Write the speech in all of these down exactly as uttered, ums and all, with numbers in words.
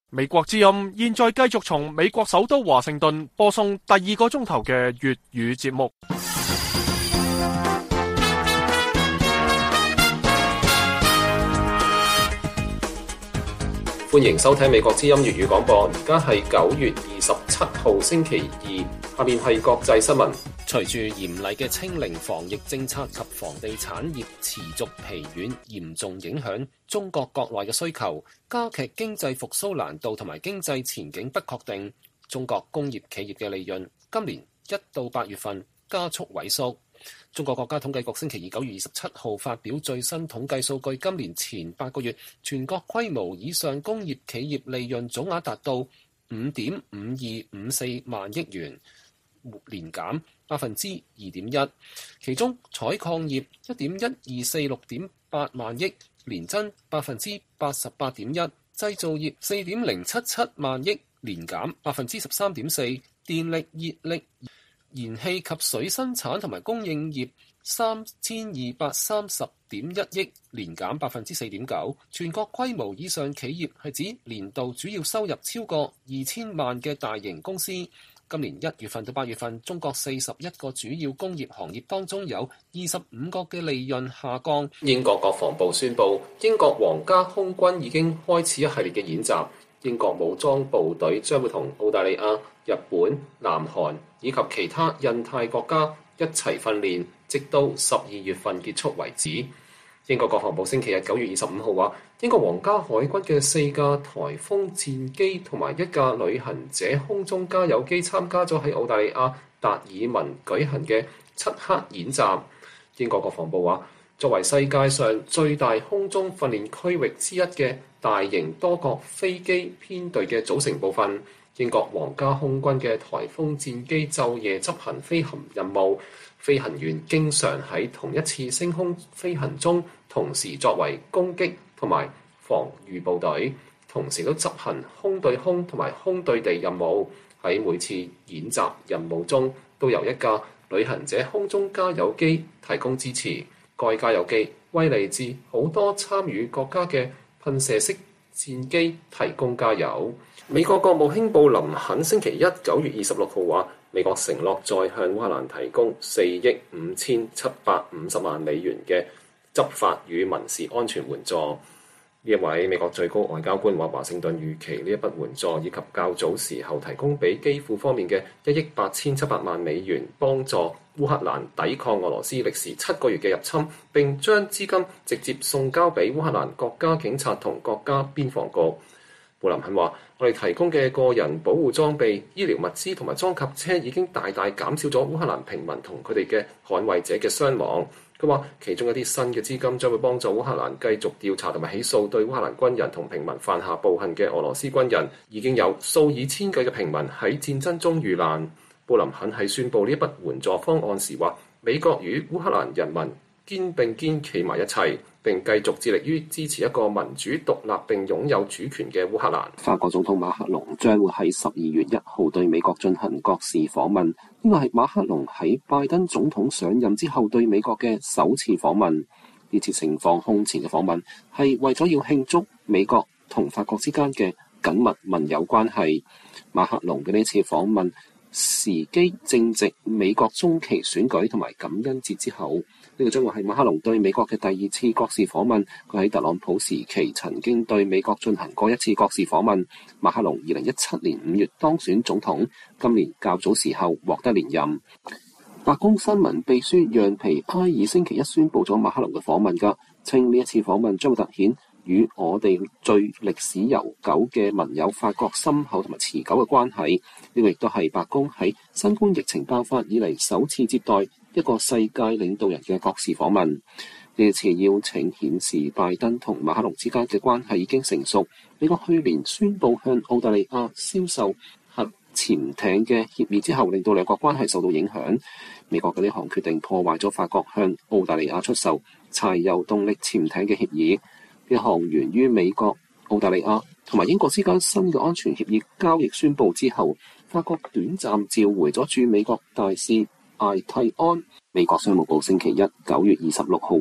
美國之音現在繼續從美國首都華盛頓播送第二個鐘頭嘅粵語節目。 歡迎收聽美國之音粵語廣播，而家係九月二十七號星期二，下面係國際新聞。隨住嚴厲嘅清零防疫政策及房地產業持續疲軟，嚴重影響中國國內嘅需求，加劇經濟復甦難度同埋經濟前景不確定。中國工業企業嘅利潤今年一到八月份加速萎縮。中國國家統計局星期二九月二十七號發表最新統計數據，今年前八個月全國規模以上工業企業利潤總額達到五點五二五四萬億元，年減百分之二點一。其中採礦業一點一二四六點八萬億，年增百分之八十八點一；製造業四點零七七萬億，年減百分之十三點四；電力、熱力、燃氣及水生產同埋供應業三千二百三十點一億，年減百分之四點九。全國規模以上企業係指年度主要收入超過二千萬嘅大型公司。今年一月份到八月份，中國四十一個主要工業行業當中有二十五個嘅利潤下降。英國國防部宣布，英國皇家空軍已經開始一系列嘅演習。英國武裝部隊將會同澳大利亞、日本、南韓以及其他印太國家一齊訓練，直到十二月份結束為止。英國國防部星期日九月二十五號話，英國皇家海軍嘅四架颱風戰機同埋一架旅行者空中加油機參加咗喺澳大利亞達爾文舉行嘅漆黑演習。英國國防部話，作為世界上最大空中訓練區域之一嘅大型多角飛機編隊嘅組成部分，英國皇家空軍嘅颱風戰機晝夜執行飛行任務，飛行員經常喺同一次升空飛行中同時作為攻擊同埋防禦部隊，同時都執行空對空同埋空對地任務。喺每次演習任務中，都由一架旅行者空中加油機提供支持。該加油機為嚟自好多參與國家嘅噴射式戰機提供加油。美國國務卿布林肯星期一九月二十六號話，美國承諾再向烏克蘭提供四億五千七百五十萬美元嘅執法與民事安全援助。呢一位美國最高外交官話，華盛頓預期呢一筆援助以及較早時候提供俾基輔方面嘅一億八千七百萬美元，幫助烏克蘭抵抗俄羅斯歷時七個月嘅入侵，並將資金直接送交俾烏克蘭國家警察同國家邊防局。布林肯話，我哋提供嘅個人保護裝備、醫療物資同埋裝甲車已經大大減少咗烏克蘭平民同佢哋嘅捍衛者嘅傷亡。佢話，其中一啲新嘅資金將會幫助烏克蘭繼續調查同埋起訴對烏克蘭軍人同平民犯下暴行嘅俄羅斯軍人。已經有數以千計嘅平民喺戰爭中遇難。布林肯喺宣布呢一筆援助方案時話，美國與烏克蘭人民肩並肩企埋一齊，並繼續致力於支持一個民主、獨立並擁有主權嘅烏克蘭。法國總統馬克龍將會喺十二月一號對美國進行國事訪問，呢個係馬克龍喺拜登總統上任之後對美國嘅首次訪問。呢次情況空前嘅訪問係為咗要慶祝美國同法國之間嘅緊密盟友關係。馬克龍嘅呢次訪問時機正值美國中期選舉同埋感恩節之後，呢個將會係馬克龍對美國嘅第二次國事訪問。佢喺特朗普時期曾經對美國進行過一次國事訪問。馬克龍二零一七年五月當選總統，今年較早時候獲得連任。白宮新聞秘書讓皮埃爾星期一宣布咗馬克龍嘅訪問㗎，稱呢一次訪問將會凸顯與我哋最歷史悠久嘅盟友法國深厚同埋持久嘅關係。呢個亦都係白宮喺新冠疫情爆發以嚟首次接待一個世界領導人嘅國事訪問。呢一次邀請顯示拜登同馬克龍之間嘅關係已經成熟。美國去年宣布向澳大利亞銷售核潛艇嘅協議之後，令到兩國關係受到影響。美國嘅呢項決定破壞咗法國向澳大利亞出售柴油動力潛艇嘅協議。呢項源於美國、澳大利亞同埋英國之間新嘅安全協議交易宣布之後，法國短暫召回咗駐美國大使艾蒂安。美國商務部星期一九月二十六號話，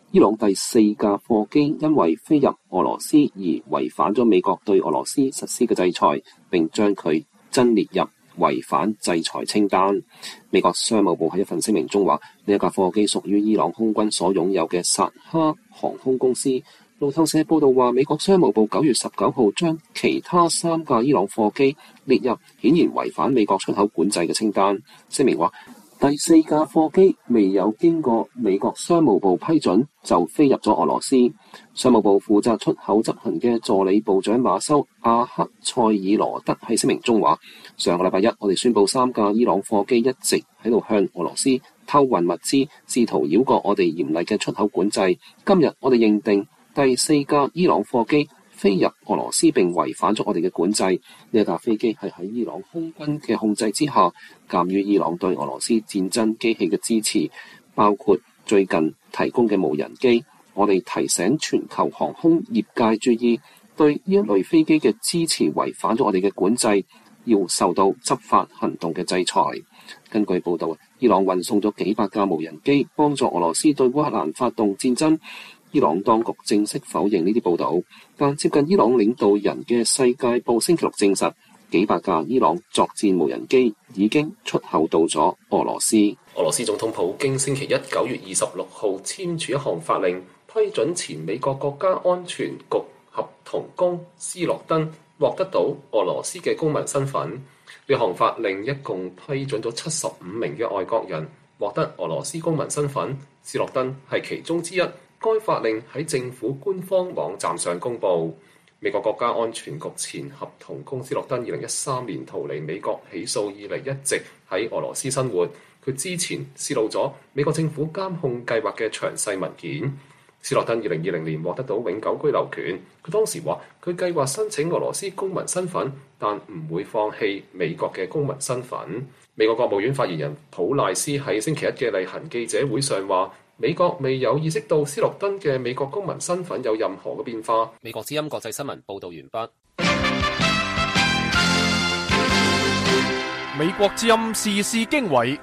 伊朗第四架貨機因為飛入俄羅斯而違反咗美國對俄羅斯實施嘅制裁，並將佢增列入違反制裁清單。美國商務部喺一份聲明中話，呢一架貨機屬於伊朗空軍所擁有嘅薩哈航空公司。路透社報道話，美國商務部九月十九號將其他三架伊朗貨機列入顯然違反美國出口管制嘅清單。聲明話，第四架貨機未有經過美國商務部批准就飛入咗俄羅斯。商務部負責出口執行嘅助理部長馬修阿克塞爾羅德喺聲明中話，上個禮拜一我哋宣布三架伊朗貨機一直喺度向俄羅斯偷運物資，試圖繞過我哋嚴厲嘅出口管制。今日我哋認定第四架伊朗貨機飛入俄羅斯並違反咗我哋嘅管制。呢一架飛機係喺伊朗空軍嘅控制之下，鑑於伊朗對俄羅斯戰爭機器嘅支持，包括最近提供嘅無人機，我哋提醒全球航空業界注意，對呢一類飛機嘅支持違反咗我哋嘅管制，要受到執法行動嘅制裁。根據報道，伊朗運送咗幾百架無人機幫助俄羅斯對烏克蘭發動戰爭。伊朗當局正式否認呢啲報導，但接近伊朗領導人嘅世界報星期六證實，幾百架伊朗作戰無人機已經出口到咗俄羅斯。俄羅斯總統普京星期一九月二十六號簽署一項法令，批准前美國國家安全局合同工斯諾登獲得到俄羅斯嘅公民身份。呢項法令一共批准咗七十五名嘅外國人獲得俄羅斯公民身份，斯諾登係其中之一。該法令喺政府官方網站上公佈。美國國家安全局前合同工斯諾登二零一三年逃離美國起訴以嚟，一直喺俄羅斯生活。佢之前泄露咗美國政府監控計劃嘅詳細文件。斯諾登二零二零年獲得到永久居留權。佢當時話佢計劃申請俄羅斯公民身份，但唔會放棄美國嘅公民身份。美國國務院發言人普賴斯喺星期一嘅例行記者會上話，美國未有意識到斯諾登嘅美國公民身份有任何嘅變化。美國之音國際新聞報道完畢。 美國之音時事經緯。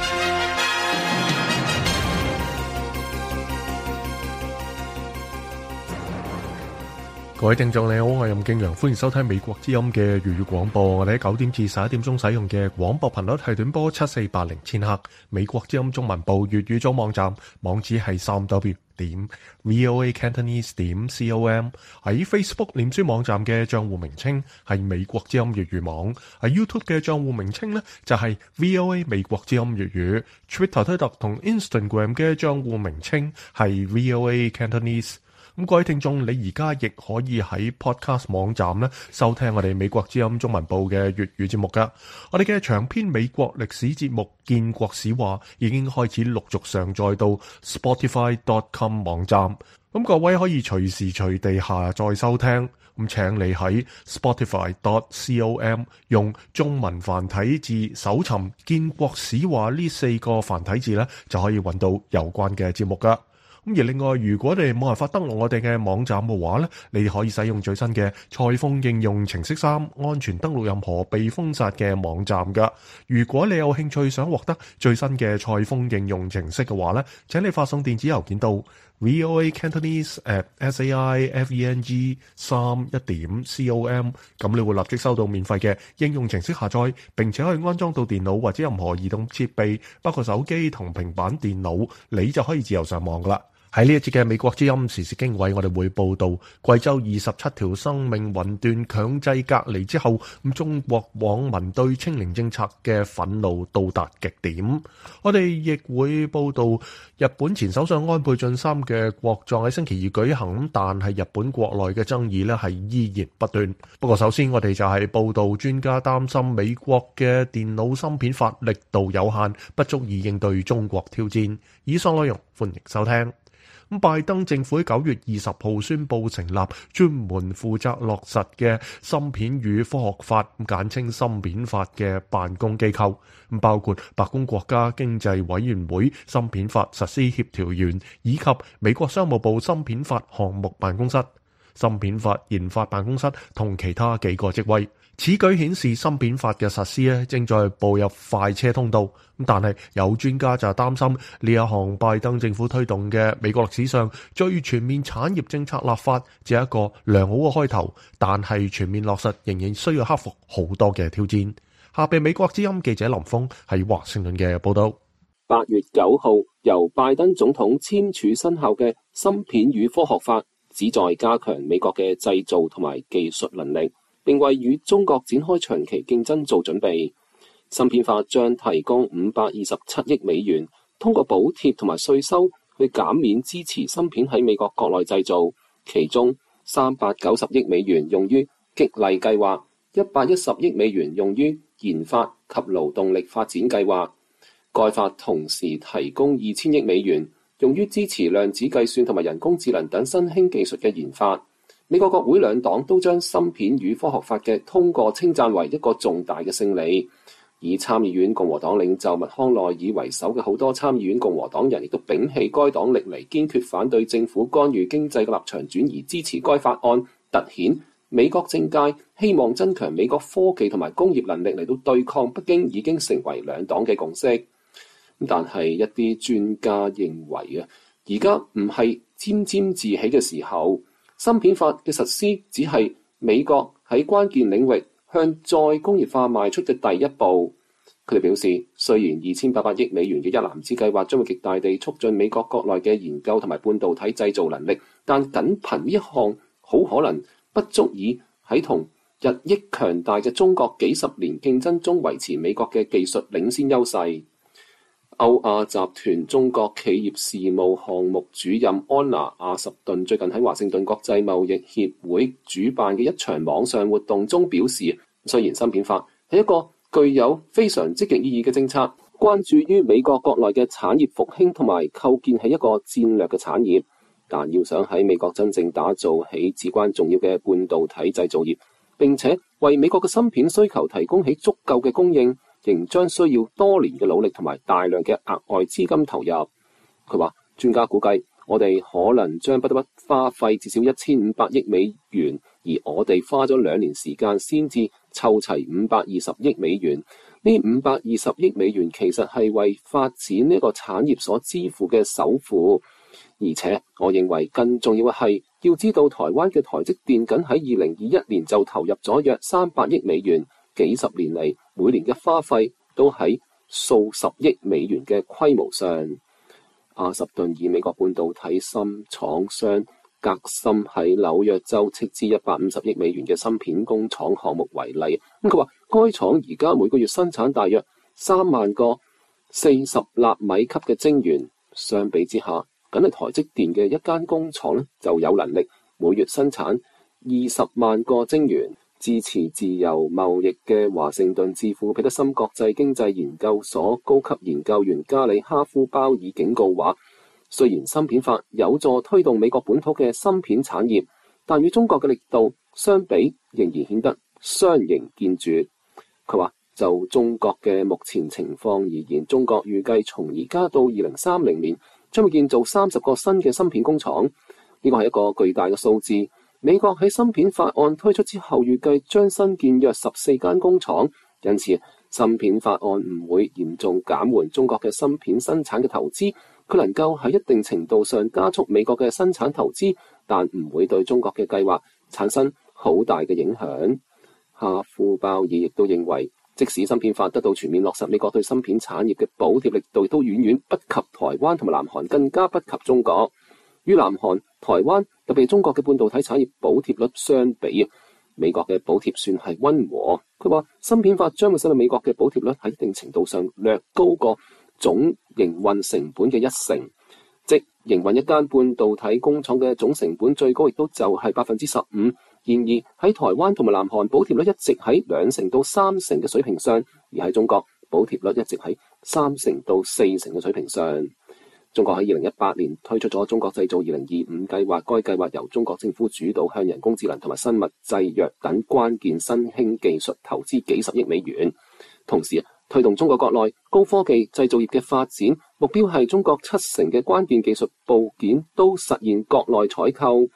各位聽眾你好，我係任敬陽，歡迎收聽美國之音嘅粵語廣播。我哋喺九點至十一點鐘使用嘅廣播頻率係短波七四八零千赫。美國之音中文部粵語組網站網址係三 w 點 voa cantonese 點 com。喺 Facebook 臉書網站嘅賬戶名稱係美國之音粵語網。喺 YouTube 嘅賬戶名稱呢就係 voa 美國之音粵語。Twitter 推特同 Instagram 嘅賬戶名稱係 voa cantonese。咁各位聽眾，你而家亦可以喺 Podcast 網站咧收聽我哋美國之音中文部嘅粵語節目噶。我哋嘅長篇美國歷史節目《建國史話》已經開始陸續上載到 Spotify dot com 網站。咁各位可以隨時隨地下載收聽。咁請你喺 Spotify dot com 用中文繁體字搜尋《建國史話》呢四個繁體字咧，就可以揾到有關嘅節目噶。咁而另外，如果你冇辦法登錄我哋嘅網站嘅話咧，你可以使用最新嘅蔡豐應用程式三，安全登錄任何被封殺嘅網站噶。如果你有興趣想獲得最新嘅蔡豐應用程式嘅話咧，請你發送電子郵件到 voa cantonese at saifeng 三一點 com， 咁你會立即收到免費嘅應用程式下載，並且可以安裝到電腦或者任何移動設備，包括手機同平板電腦，你就可以自由上網噶啦。喺呢一節嘅美國之音時事經緯，我哋會報道貴州二十七條生命魂斷強制隔離之後，咁中國網民對清零政策嘅憤怒到達極點。我哋亦會報道日本前首相安倍晉三嘅國葬喺星期二舉行，但係日本國內嘅爭議呢係依然不斷。不過首先我哋就係報道專家擔心美國嘅電腦芯片法力度有限，不足以應對中國挑戰。以上內容歡迎收聽。咁拜登政府喺九月二十號宣布成立專門負責落實嘅芯片與科學法，簡稱芯片法嘅辦公機構，咁包括白宮國家經濟委員會芯片法實施協調員以及美國商務部芯片法項目辦公室。 芯片法研發辦公室同其他幾個職位。此舉顯示芯片法嘅實施咧正在步入快車通道。但係有專家就擔心呢一項拜登政府推動嘅美國歷史上最全面產業政策立法只係一個良好嘅開頭，但係全面落實仍然需要克服好多嘅挑戰。下邊美國之音記者林峰喺華盛頓嘅報道。 八月九號由拜登總統簽署生效嘅芯片與科學法，旨在加強美國嘅製造同埋技術能力，並為與中國展開長期競爭做準備。芯片法將提供五百二十七億美元，通過補貼同埋稅收去減免支持芯片喺美國國內製造，其中三百九十億美元用於激勵計劃，一百一十億美元用於研發及勞動力發展計劃。該法同時提供二千億美元，用於支持量子計算同埋人工智能等新興技術嘅研發。美國國會兩黨都將芯片與科學法嘅通過稱讚為一個重大嘅勝利。以參議院共和黨領袖麥康奈爾為首嘅好多參議院共和黨人亦都摒棄該黨歷嚟堅決反對政府干預經濟嘅立場，轉而支持該法案，凸顯美國政界希望增強美國科技同埋工業能力嚟到對抗北京已經成為兩黨嘅共識。但係一啲專家認為啊，而家唔係沾沾自喜嘅時候，芯片法嘅實施只係美國喺關鍵領域向再工業化邁出嘅第一步。佢哋表示，雖然二千八百億美元嘅一籃子計劃將會極大地促進美國國內嘅研究同埋半導體製造能力，但僅憑呢一項好可能不足以喺同日益強大嘅中國幾十年競爭中維持美國嘅技術領先優勢。歐亞集團中國企業事務項目主任安娜亞什頓最近喺華盛頓國際貿易協會主辦嘅一場網上活動中表示，雖然芯片法係一個具有非常積極意義嘅政策，關注於美國國內嘅產業復興同埋構建起一個戰略嘅產業，但要想喺美國真正打造起至關重要嘅半導體製造業，並且為美國嘅芯片需求提供起足夠嘅供應，仍將需要多年嘅努力同埋大量嘅額外資金投入。佢話，專家估計我哋可能將不得不花費至少一千五百億美元，而我哋花咗兩年時間先至湊齊五百二十億美元。呢五百二十億美元其實係為發展呢個產業所支付嘅首付。而且我認為更重要嘅係，要知道台灣嘅台積電僅喺二零二一年就投入咗約三百億美元，幾十年嚟每年嘅花費都喺數十億美元嘅規模上。亞什頓以美國半導體芯廠商格芯喺紐約州斥資一百五十億美元嘅芯片工廠項目為例。咁佢話，該廠而家每個月生產大約三萬個四十納米級嘅晶圓，相比之下，僅係台積電嘅一間工廠咧就有能力每月生產二十萬個晶圓。支持自由貿易嘅華盛頓智庫彼得森國際經濟研究所高級研究員加里哈夫鮑爾警告話，雖然芯片法有助推動美國本土嘅芯片產業，但與中國嘅力度相比，仍然顯得相形見絀。佢話，就中國嘅目前情況而言，中國預計從而家到二零三零年將會建造三十個新嘅芯片工廠，呢個係一個巨大嘅數字。美國喺芯片法案推出之後，預計將新建約十四間工廠，因此芯片法案唔會嚴重減緩中國嘅芯片生產嘅投資，佢能夠喺一定程度上加速美國嘅生產投資，但唔會對中國嘅計劃產生好大嘅影響。哈夫鮑爾亦都認為，即使芯片法得到全面落實，美國對芯片產業嘅補貼力度亦都遠遠不及台灣同埋南韓，更加不及中國。與南韓、台灣特別中國嘅半導體產業補貼率相比，美國嘅補貼算係溫和。佢話，芯片法將會使到美國嘅補貼率喺一定程度上略高過總營運成本嘅一成，即營運一間半導體工廠嘅總成本最高亦都就係百分之十五。然而喺台灣同埋南韓，補貼率一直喺兩成到三成嘅水平上，而喺中國補貼率一直喺三成到四成嘅水平上。中國喺二零一八年推出咗中國製造二零二五計劃，該計劃由中國政府主導，向人工智能同埋生物製藥等關鍵新興技術投資幾十億美元，同時推動中國國內高科技製造業嘅發展，目標係中國七成嘅關鍵技術部件都實現國內採購。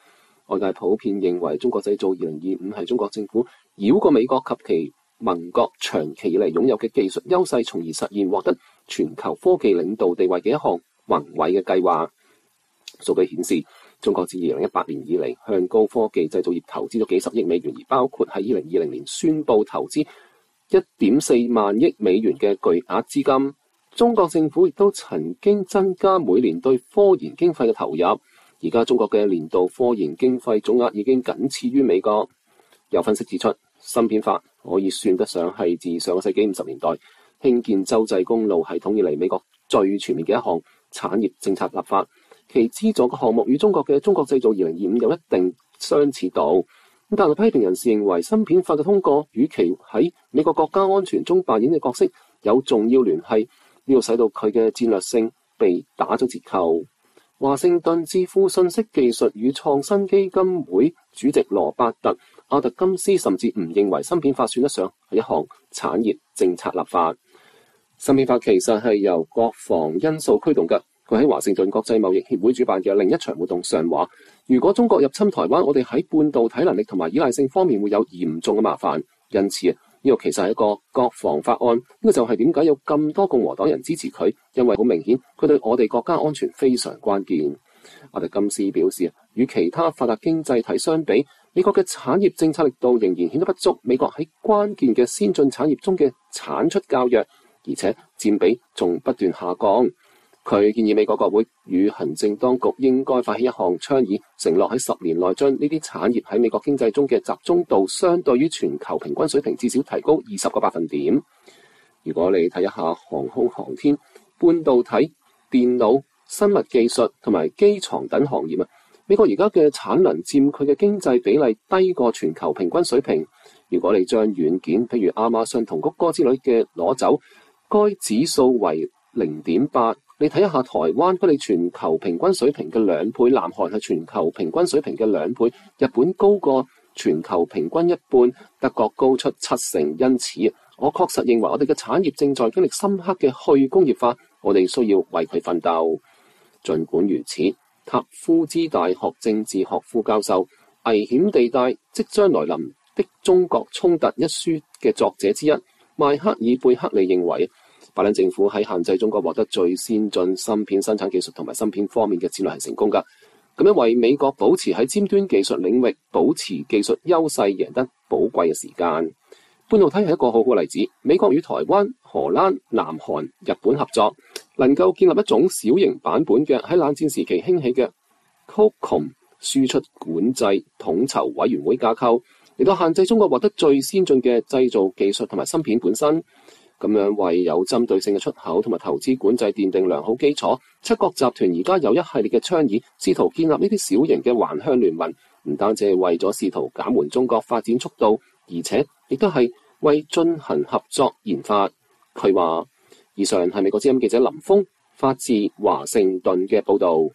外界普遍認為中國製造二零二五係中國政府繞過美國及其盟國長期以嚟擁有嘅技術優勢，從而實現獲得全球科技領導地位嘅一項宏偉嘅計劃。數據顯示，中國自二零一八年以嚟向高科技製造業投資咗幾十億美元，而包括喺二零二零年宣布投資一點四萬億美元嘅巨額資金。中國政府亦都曾經增加每年對科研經費嘅投入，而家中國嘅年度科研經費總額已經僅次於美國。有分析指出，芯片法可以算得上係自上個世紀五十年代興建洲際公路系統以嚟美國最全面嘅一項產業政策立法。其資助嘅項目與中國嘅中國製造二零二五有一定相似度。但係批評人士認為，芯片法嘅通過與其喺美國國家安全中扮演嘅角色有重要聯繫，呢個使到佢嘅戰略性被打咗折扣。華盛頓智庫信息技術與創新基金會主席羅伯特·阿特金斯甚至唔認為芯片法算得上係一項產業政策立法。芯片法其實係由國防因素驅動嘅。佢喺華盛頓國際貿易協會主辦嘅另一場活動上話，如果中國入侵台灣，我哋喺半導體能力同埋依賴性方面會有嚴重嘅麻煩。因此啊，呢個其實係一個國防法案。呢個就係點解有咁多共和黨人支持佢，因為好明顯佢對我哋國家安全非常關鍵。阿特金斯表示，與其他發達經濟體相比，美國嘅產業政策力度仍然顯得不足。美國喺關鍵嘅先進產業中嘅產出較弱，而且佔比仲不斷下降。佢建議美國國會與行政當局應該發起一項倡議，承諾喺十年內將呢啲產業喺美國經濟中嘅集中度相對於全球平均水平至少提高二十個百分點。如果你睇一下航空航天、半導體、電腦、生物技術同埋機床等行業啊，美國而家嘅產能佔佢嘅經濟比例低過全球平均水平。如果你將軟件，譬如亞馬遜同谷歌之類嘅攞走，該指數為零點八。你睇一下台灣，佢哋全球平均水平嘅兩倍；南韓係全球平均水平嘅兩倍；日本高過全球平均一半；德國高出七成。因此，我確實認為我哋嘅產業正在經歷深刻嘅去工業化，我哋需要為佢奮鬥。儘管如此，塔夫茲大學政治學副教授《危險地帶：即將來臨的中國衝突》一書嘅作者之一邁克爾貝克利認為，拜登政府喺限制中國獲得最先進芯片生產技術同埋芯片方面嘅戰略係成功㗎，咁樣為美國保持喺尖端技術領域保持技術優勢贏得寶貴嘅時間。半導體係一個好好例子，美國與台灣、荷蘭、南韓、日本合作，能夠建立一種小型版本嘅喺冷戰時期興起嘅 COCOM 輸出管制統籌委員會架構，嚟到限制中國獲得最先進嘅製造技術同埋芯片本身。咁樣為有針對性嘅出口同埋投資管制奠定良好基礎。七國集團而家有一系列嘅倡議，試圖建立呢啲小型嘅環鄉聯盟，唔單止係為咗試圖減緩中國發展速度，而且亦都係為進行合作研發。佢話：以上係美國之音記者林峰發自華盛頓嘅報導。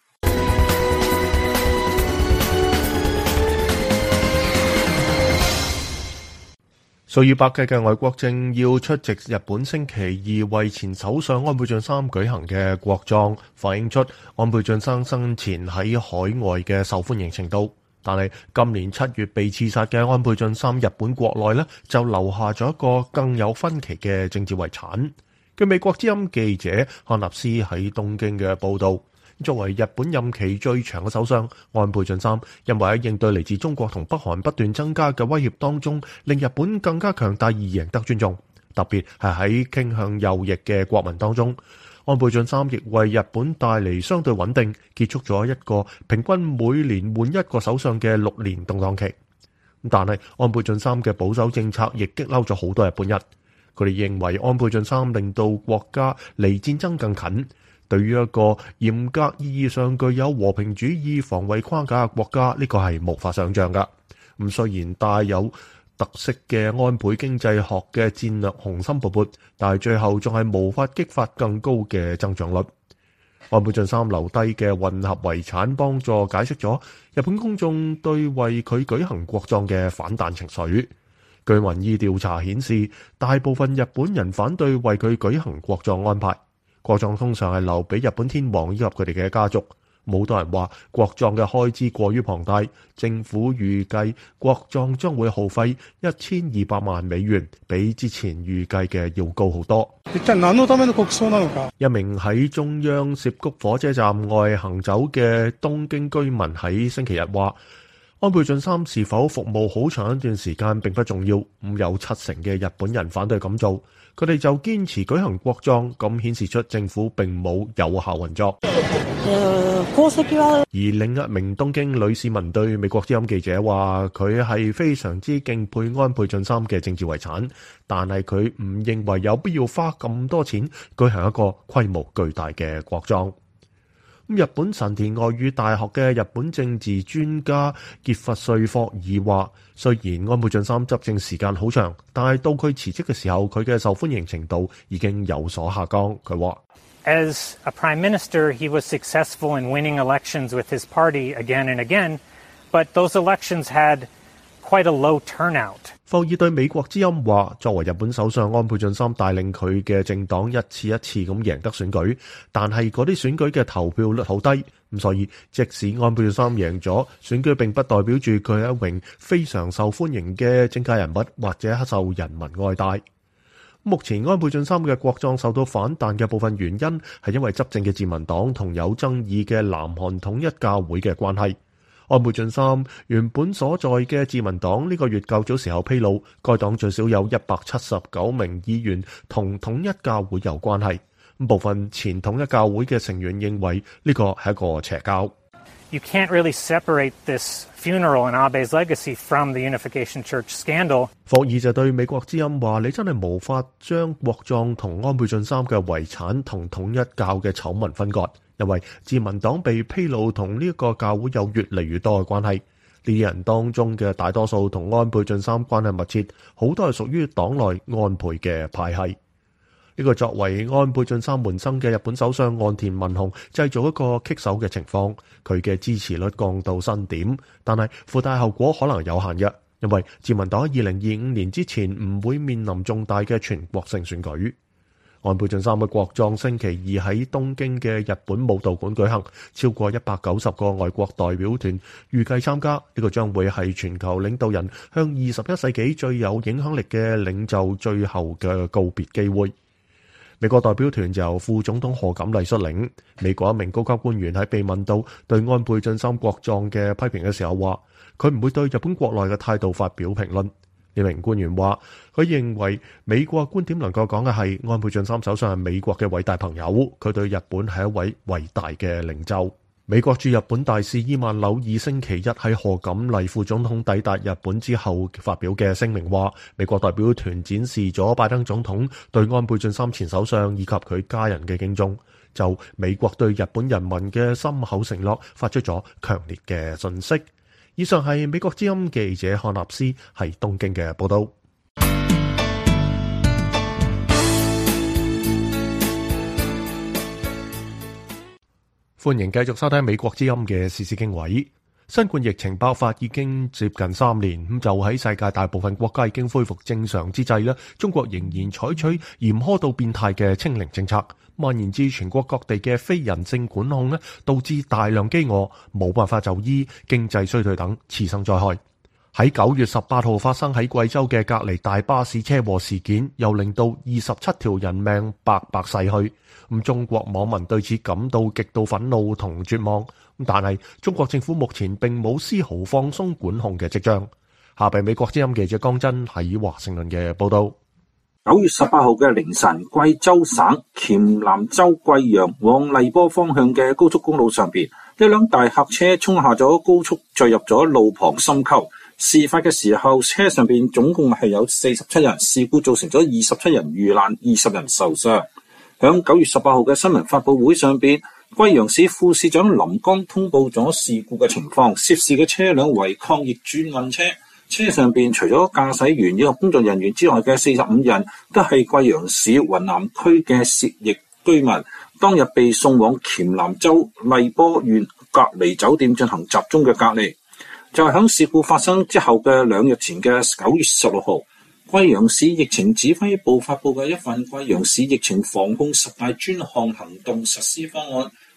數以百計嘅外國政要出席日本星期二為前首相安倍晉三舉行嘅國葬，反映出安倍晉三生前喺海外嘅受歡迎程度。但係今年七月被刺殺嘅安倍晉三，日本國內呢就留下咗一個更有分歧嘅政治遺產。據美國之音記者漢納斯喺東京嘅報導，作為日本任期最長嘅首相，安倍晉三因為喺應對嚟自中國同北韓不斷增加嘅威脅當中，令日本更加強大而贏得尊重。特別係喺傾向右翼嘅國民當中，安倍晉三亦為日本帶嚟相對穩定，結束咗一個平均每年換一個首相嘅六年動盪期。但係安倍晉三嘅保守政策亦激嬲咗好多日本人，佢哋認為安倍晉三令到國家離戰爭更近。對於一個嚴格意義上具有和平主義防衛框架嘅國家，呢個係無法想像㗎。咁雖然帶有特色嘅安倍經濟學嘅戰略雄心勃勃，但係最後仲係無法激發更高嘅增長率。安倍晉三留低嘅混合遺產幫助解釋咗日本公眾對為佢舉行國葬嘅反彈情緒。據民意調查顯示，大部分日本人反對為佢舉行國葬安排。國葬通常係留俾日本天皇以及佢哋嘅家族， 好多人話國葬嘅開支過於龐大，政府預計國葬將會耗費一千二百萬美元，比之前預計嘅要高好多。一名喺中央涉谷火車站外行走嘅東京居民喺星期日話，安倍晉三是否服務好長一段時間並不重要，咁有七成嘅日本人反對咁做，佢哋就堅持舉行國葬，咁顯示出政府並冇有，有效運作。而另一名東京女市民對美國之音記者話，佢係非常之敬佩安倍晉三嘅政治遺產，但係佢唔認為有必要花咁多錢舉行一個規模巨大嘅國葬。日本神田外語大學嘅日本政治專家傑弗瑞霍爾話，雖然安倍晉三執政時間好長，但係到佢辭職嘅時候，佢嘅受歡迎程度已經有所下降。佢話 ，As a prime minister, he was successful in winning elections with his party again and again, but those elections had quite a low turnout. 霍爾對美國之音話，作為日本首相安倍晉三帶領佢嘅政黨一次一次咁贏得選舉，但係嗰啲選舉嘅投票率好低，咁所以即使安倍晉三贏咗，選舉並不代表住佢係一名非常受歡迎嘅政界人物或者受人民愛戴。目前安倍晉三嘅國葬受到反彈嘅部分原因係因為執政嘅自民黨同有爭議嘅南韓統一教會嘅關係。安倍晉三原本所在嘅自民黨呢個月較早時候披露，該黨最少有一百七十九名議員同統一教會有關係。部分前統一教會嘅成員認為呢個係一個邪教。 You can't really separate this funeral in Abe's legacy from the Unification Church scandal. 霍爾就對美國之音話，你真係無法將國葬同安倍晉三嘅遺產同統一教嘅醜聞分割。因為自民黨被披露同呢一個教會有越嚟越多嘅關係，呢啲人當中嘅大多數同安倍晉三關係密切，好多係屬於黨內安倍嘅派系。呢個作為安倍晉三門生嘅日本首相岸田文雄製造一個棘手嘅情況，佢嘅支持率降到新點，但係附帶後果可能有限嘅，因為自民黨喺二零二五年之前唔會面臨重大嘅全國性選舉。安倍晉三嘅國葬星期二喺東京嘅日本武道館舉行，超過一百九十個外國代表團預計參加。呢、這個將會係全球領導人向二十一世紀最有影響力嘅領袖最後嘅告別機會。美國代表團由副總統賀錦麗率領。美國一名高級官員喺被問到對安倍晉三國葬嘅批評嘅時候話，佢唔會對日本國內嘅態度發表評論。呢名官員話，佢認為美國觀點能夠講嘅係安倍晉三首相係美國嘅偉大朋友，佢對日本係一位偉大嘅領袖。美國駐日本大使伊萬紐爾星期一喺賀錦麗副總統抵達日本之後發表嘅聲明話，美國代表團展示咗拜登總統對安倍晉三前首相以及佢家人嘅敬重，就美國對日本人民嘅深厚承諾發出咗強烈嘅訊息。以上係美國之音記者漢納斯喺東京嘅報道。歡迎繼續收聽美國之音嘅時事經緯。新冠疫情爆發已經接近三年，咁就喺世界大部分國家已經恢復正常之際咧，中國仍然採取嚴苛到變態嘅清零政策，蔓延至全國各地嘅非人性管控咧，導致大量飢餓、冇辦法就醫、經濟衰退等次生災害。喺九月十八號發生喺貴州嘅隔離大巴士車禍事件，又令到二十七條人命白白逝去。咁中國網民對此感到極度憤怒同絕望。但係中國政府目前並冇絲毫放鬆管控嘅跡象。下邊美國之音記者江真喺華盛頓嘅報道。 九月十八號嘅凌晨，貴州省黔南州貴陽往荔波方向嘅高速公路上邊，一輛大客車衝下咗高速，墜入咗路旁深溝。事發嘅時候，車上邊總共係有四十七人，事故造成咗二十七人遇難，二十人受傷。響九月十八號嘅新聞發佈會上邊，貴陽市副市長林剛通報咗事故嘅情況，涉事嘅車輛為抗疫轉運車，車上邊除咗駕駛員以及工作人員之外嘅四十五人都係貴陽市雲南區嘅涉疫居民，當日被送往黔南州荔波縣隔離酒店進行集中嘅隔離。就係響事故發生之後嘅兩日前嘅九月十六號，貴陽市疫情指揮部發佈嘅一份貴陽市疫情防控十大專項行動實施方案，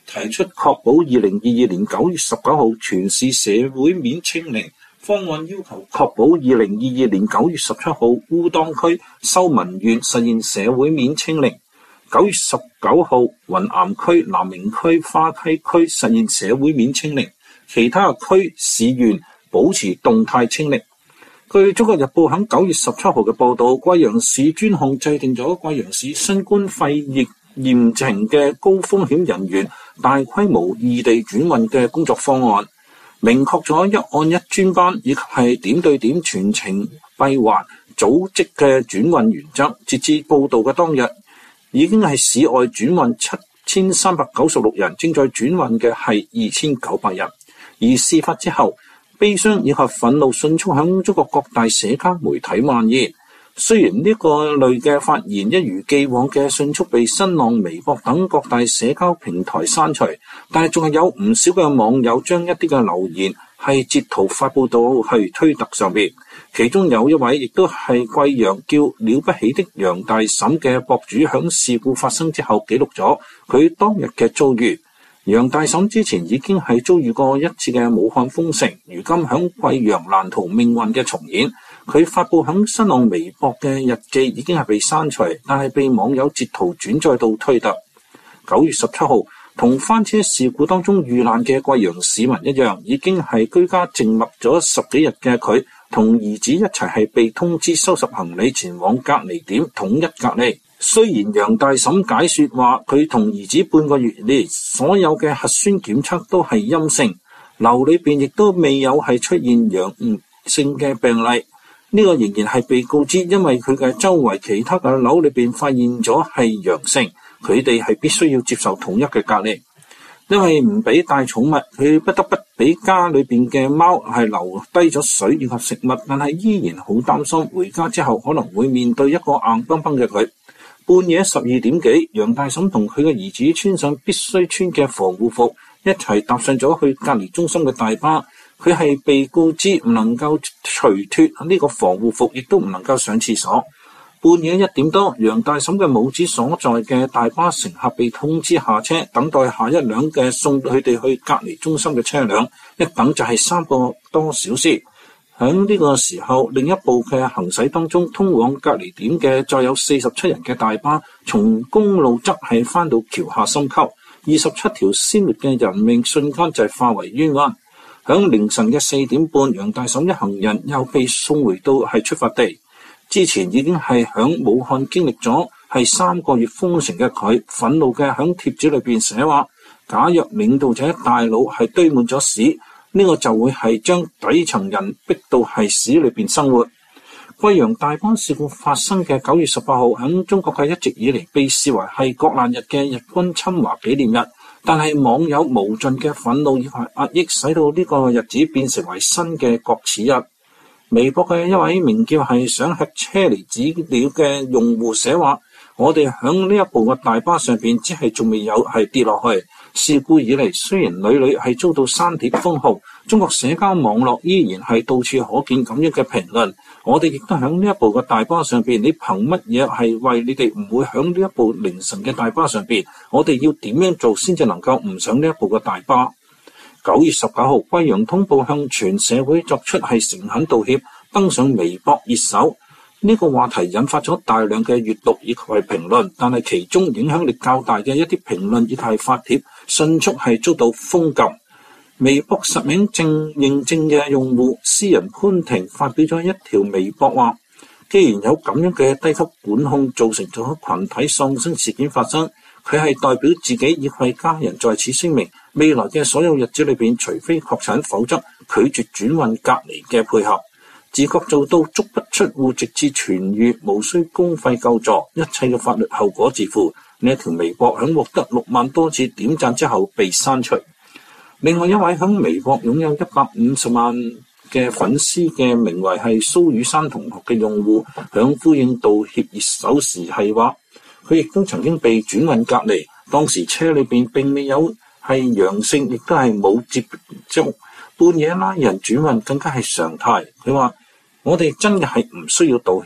提出確保二零二二年九月十九號全市社會面清零方案，要求確保二零二二年九月十七號烏當區修文縣實現社會面清零，九月十九號雲岩區、南明區、花溪區實現社會面清零，其他區市縣保持動態清零。據中國日報喺九月十七號嘅報導，貴陽市專項制定咗貴陽市新冠肺炎驗證嘅高風險人員大規模異地轉運嘅工作方案，明確咗一案一專班以及係點對點全程閉環組織嘅轉運原則。截至報導嘅當日，已經係市外轉運七千三百九十六人，正在轉運嘅係二千九百人。而事發之後，悲傷以及憤怒迅速響中國各大社交媒體蔓延。雖然呢個類嘅發言一如既往嘅迅速被新浪微博等各大社交平台刪除，但係仲係有唔少嘅網友將一啲嘅留言係截圖發布到去推特上邊。其中有一位亦都係貴陽叫了不起的楊大嬸嘅博主，響事故發生之後記錄咗佢當日嘅遭遇。楊大嬸之前已經係遭遇過一次嘅武漢封城，如今響貴陽難逃命運嘅重演。佢發布響新浪微博嘅日記已經係被刪除，但係被網友截圖轉載到推特。九月十七號，同翻車事故當中遇難嘅貴陽市民一樣，已經係居家靜默咗十幾日嘅佢，同兒子一齊係被通知收拾行李前往隔離點統一隔離。雖然楊大嬸解說話，佢同兒子半個月嚟所有嘅核酸檢測都係陰性，樓裏邊亦都未有係出現陽性嘅病例。呢個仍然係被告知，因為佢嘅周圍其他嘅樓裏邊發現咗係陽性，佢哋係必須要接受統一嘅隔離。因為唔俾帶寵物，佢不得不俾家裏邊嘅貓係留低咗水以及食物，但係依然好擔心回家之後可能會面對一個硬崩崩嘅佢。半夜十二點幾，楊大嬸同佢嘅兒子穿上必須穿嘅防護服，一齊搭上咗去隔離中心嘅大巴。佢係被告知唔能夠除脫呢個防護服，亦都唔能夠上廁所。半夜一點多，楊大嬸嘅母子所在嘅大巴乘客被通知下車，等待下一輛嘅送佢哋去隔離中心嘅車輛，一等就係三個多小時。喺呢個時候，另一部嘅行駛當中，通往隔離點嘅載有四十七人嘅大巴，從公路側係翻到橋下深溝，二十七條鮮活嘅人命瞬間就係化為冤案。響凌晨嘅四點半，楊大嬸一行人又被送回到係出發地。之前已經係響武漢經歷咗係三個月封城嘅佢，憤怒嘅響貼紙裏邊寫話：假若領導者大腦係堆滿咗屎，呢個就會係將底層人逼到係屎裏邊生活。貴陽大巴事故發生嘅九月十八號，響中國嘅一直以嚟被視為係國難日嘅日軍侵華紀念日。但係網友無盡嘅憤怒以及壓抑，使到呢個日子變成為新嘅國恥日。微博嘅一位名叫係想吃車厘子料嘅用戶寫話：我哋響呢一部嘅大巴上邊，只係仲未有係跌落去。事故以嚟，雖然屢屢係遭到刪帖封號，中國社交網絡依然係到處可見咁樣嘅評論。我哋亦都響呢一部嘅大巴上邊，你憑乜嘢係為你哋唔會響呢一部凌晨嘅大巴上邊？我哋要點樣做先至能夠唔上呢一部嘅大巴？九月十九號，貴陽通報向全社會作出係誠懇道歉，登上微博熱搜。呢個話題引發咗大量嘅閱讀以及係評論，但係其中影響力較大嘅一啲評論以及係發帖，迅速係遭到封禁。微博實名證認證嘅用戶私人潘婷發表咗一條微博話：既然有咁樣嘅低級管控造成咗群體喪生事件發生，佢係代表自己以及家人在此聲明，未來嘅所有日子裏邊，除非確診，否則拒絕轉運隔離嘅配合。自覺做到足不出戶直至痊癒，無需公費救助，一切嘅法律後果自負。呢一條微博響獲得六萬多次點讚之後被刪除。另外一位響微博擁有一百五十萬嘅粉絲嘅名為係蘇雨山同學嘅用戶，響呼應道歉熱搜時係話，佢亦都曾經被轉運隔離，當時車裏邊並未有係陽性，亦都係冇接觸，半夜拉人轉運更加係常態。佢話：我哋真嘅係唔需要道歉，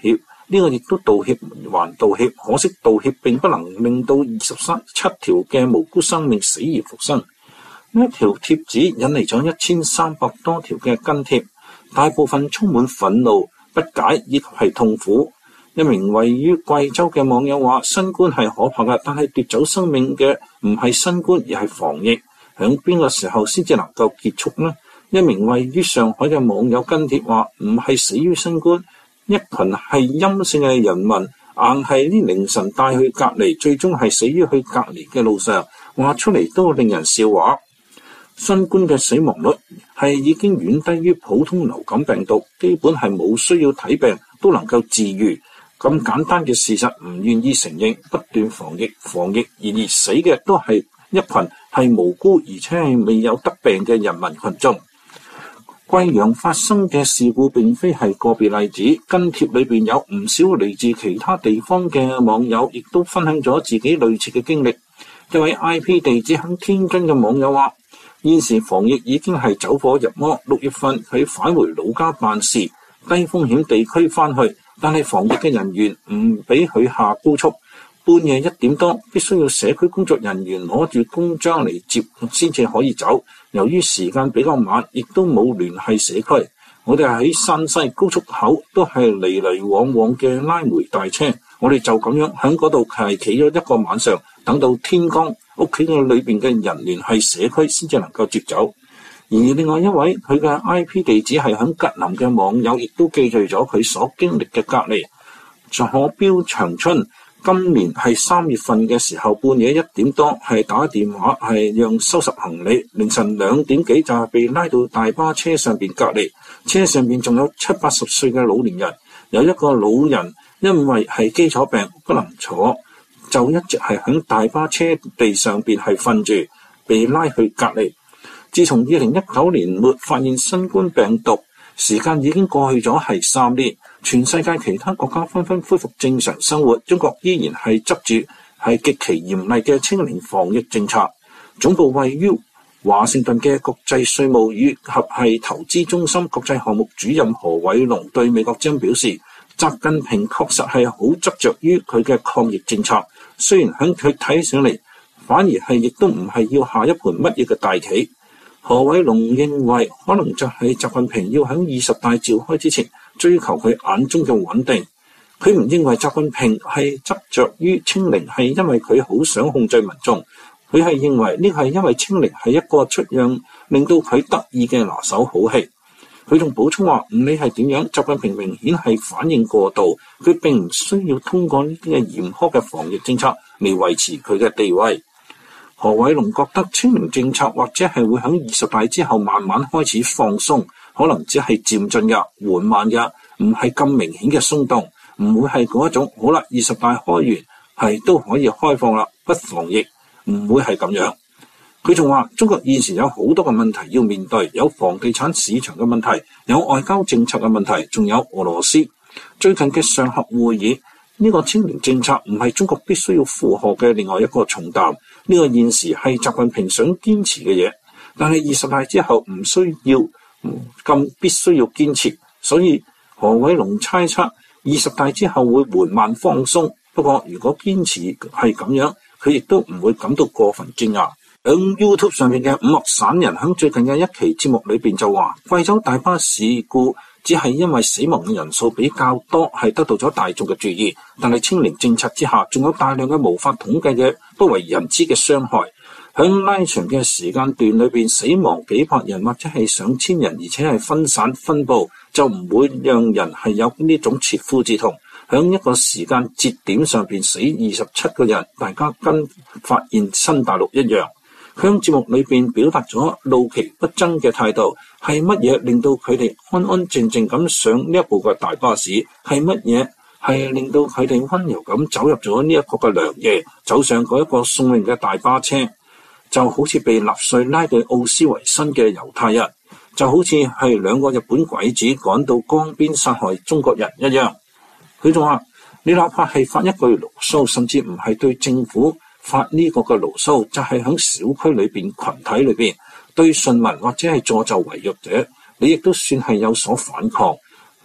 呢個亦都道歉還道歉，可惜道歉並不能令到二十七條嘅無辜生命死而復生。呢一條貼紙引嚟咗一千三百多條嘅跟帖，大部分充滿憤怒、不解以及係痛苦。一名位於貴州嘅網友話：新冠係可怕嘅，但係奪走生命嘅唔係新冠而係防疫，響邊個時候先至能夠結束呢？一名位於上海嘅網友跟帖話：唔係死於新冠，一群係陰性嘅人民硬係呢凌晨帶去隔離，最終係死於去隔離嘅路上。話出嚟都令人笑話。新冠嘅死亡率係已經遠低於普通流感病毒，基本係冇需要睇病都能夠治癒。咁簡單嘅事實唔願意承認，不斷防疫防疫而而死嘅都係一群係無辜而且係未有得病嘅人民群眾。貴陽發生嘅事故並非係個別例子，跟帖裏邊有唔少嚟自其他地方嘅網友，亦都分享咗自己類似嘅經歷。一位 I P 地址喺天津嘅網友話：現時防疫已經係走火入魔，六月份佢返回老家辦事，低風險地區返去，但係防疫嘅人員唔俾佢下高速，半夜一點多必須要社區工作人員攞住公章嚟接先至可以走。由於時間比較晚，亦都冇聯繫社區，我哋喺山西高速口都係嚟嚟往往嘅拉煤大車，我哋就咁樣喺嗰度係企咗一個晚上，等到天光，屋企嘅裏邊嘅人聯繫社區先至能夠接走。而另外一位佢嘅 I P 地址係喺吉林嘅網友，亦都記敘咗佢所經歷嘅隔離。坐標長春，今年係三月份嘅時候，半夜一點多係打電話係讓收拾行李，凌晨兩點幾就係被拉到大巴車上邊隔離，車上邊仲有七八十歲嘅老年人，有一個老人因為係基礎病不能坐，就一直係喺大巴車地上邊係瞓住，被拉去隔離。自從二零一九年末發現新冠病毒，時間已經過去咗係三年，全世界其他國家紛紛恢復正常生活，中國依然係執住係極其嚴厲嘅清零防疫政策。總部位於華盛頓嘅國際稅務與及係投資中心國際項目主任何偉龍對美國之音表示：習近平確實係好執着於佢嘅抗疫政策，雖然喺佢睇上嚟，反而係亦都唔係要下一盤乜嘢嘅大棋。何偉龍認為，可能就係習近平要喺二十大召開之前追求佢眼中嘅穩定。佢唔認為習近平係執着於清零係因為佢好想控制民眾，佢係認為呢係因為清零係一個出樣令到佢得意嘅拿手好戲。佢仲補充話，唔理係點樣，習近平明顯係反應過度，佢並唔需要通過呢啲嘅嚴苛嘅防疫政策嚟維持佢嘅地位。何偉龍覺得清零政策或者係會喺二十大之後慢慢開始放鬆，可能只係漸進嘅、緩慢嘅，唔係咁明顯嘅鬆動，唔會係嗰一種好啦，二十大開完係都可以開放啦，不防疫，唔會係咁樣。佢仲話，中國現時有好多嘅問題要面對，有房地產市場嘅問題，有外交政策嘅問題，仲有俄羅斯。最近嘅上合會議，呢個清零政策唔係中國必須要負荷嘅另外一個重擔，呢個現時係習近平想堅持嘅嘢，但係二十大之後唔需要咁必須要堅持，所以何偉龍猜測二十大之後會緩慢放鬆。不過如果堅持係咁樣，佢亦都唔會感到過分驚訝。喺 YouTube 上面嘅五岳散人喺最近嘅一期節目裏邊就話，貴州大巴事故只係因為死亡嘅人數比較多，係得到咗大眾嘅注意。但係清零政策之下，仲有大量嘅無法統計嘅不為人知嘅傷害。喺拉長嘅時間段裏邊，死亡幾百人或者係上千人，而且係分散分佈，就唔會讓人係有呢種切膚之痛。喺一個時間節點上邊死二十七個人，大家跟發現新大陸一樣。喺節目裏邊表達咗怒其不爭嘅態度，係乜嘢令到佢哋安安靜靜咁上呢一部嘅大巴士？係乜嘢係令到佢哋溫柔咁走入咗呢一個嘅良夜，走上嗰一個送命嘅大巴車？就好似被納粹拉到奧斯維辛嘅猶太人，就好似係兩個日本鬼子趕到江邊殺害中國人一樣。佢仲話：你哪怕係發一句牢騷，甚至唔係對政府發呢個嘅牢騷，就係喺小區裏邊、群體裏邊對順民或者係助紂為虐者，你亦都算係有所反抗。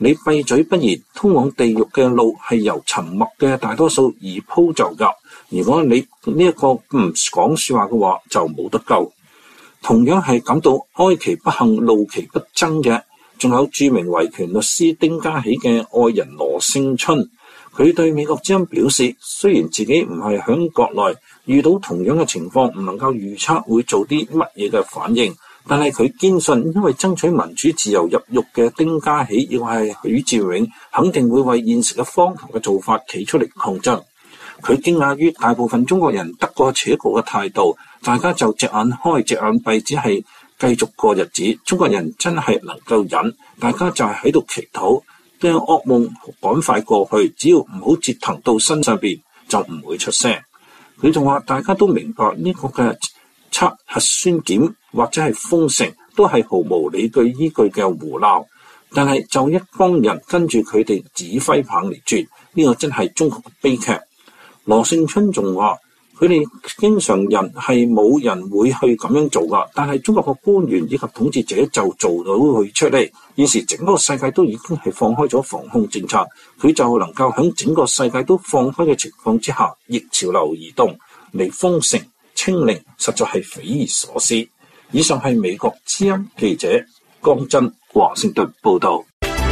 你閉嘴不言，通往地獄嘅路係由沉默嘅大多數而鋪就㗎。如果你呢一個唔講說話嘅話，就冇得救。同樣係感到哀其不幸，怒其不爭嘅，仲有著名維權律師丁家喜嘅愛人羅勝春。佢對美國之音表示，雖然自己唔係響國內遇到同樣嘅情況，唔能夠預測會做啲乜嘢嘅反應，但係佢堅信，因為爭取民主自由入獄嘅丁家喜，亦或係許志永，肯定會為現實嘅荒唐嘅做法企出嚟抗爭。佢驚訝於大部分中國人得過且過嘅態度，大家就隻眼開隻眼閉，只係繼續過日子。中國人真係能夠忍，大家就係喺度祈禱，將噩夢趕快過去，只要唔好折騰到身上邊，就唔會出聲。佢仲話，大家都明白呢個嘅測核酸檢或者係封城都係毫無理據依據嘅胡鬧，但係就一幫人跟住佢哋指揮棒嚟轉，呢個真係中國嘅悲劇。羅勝春仲話，佢哋經常人係冇人會去咁樣做噶，但係中國嘅官員以及統治者就做到佢出嚟。現時整個世界都已經係放開咗防控政策，佢就能夠喺整個世界都放開嘅情況之下，逆潮流而動嚟封城清零，實在係匪夷所思。以上係美國之音記者江真華盛頓報道。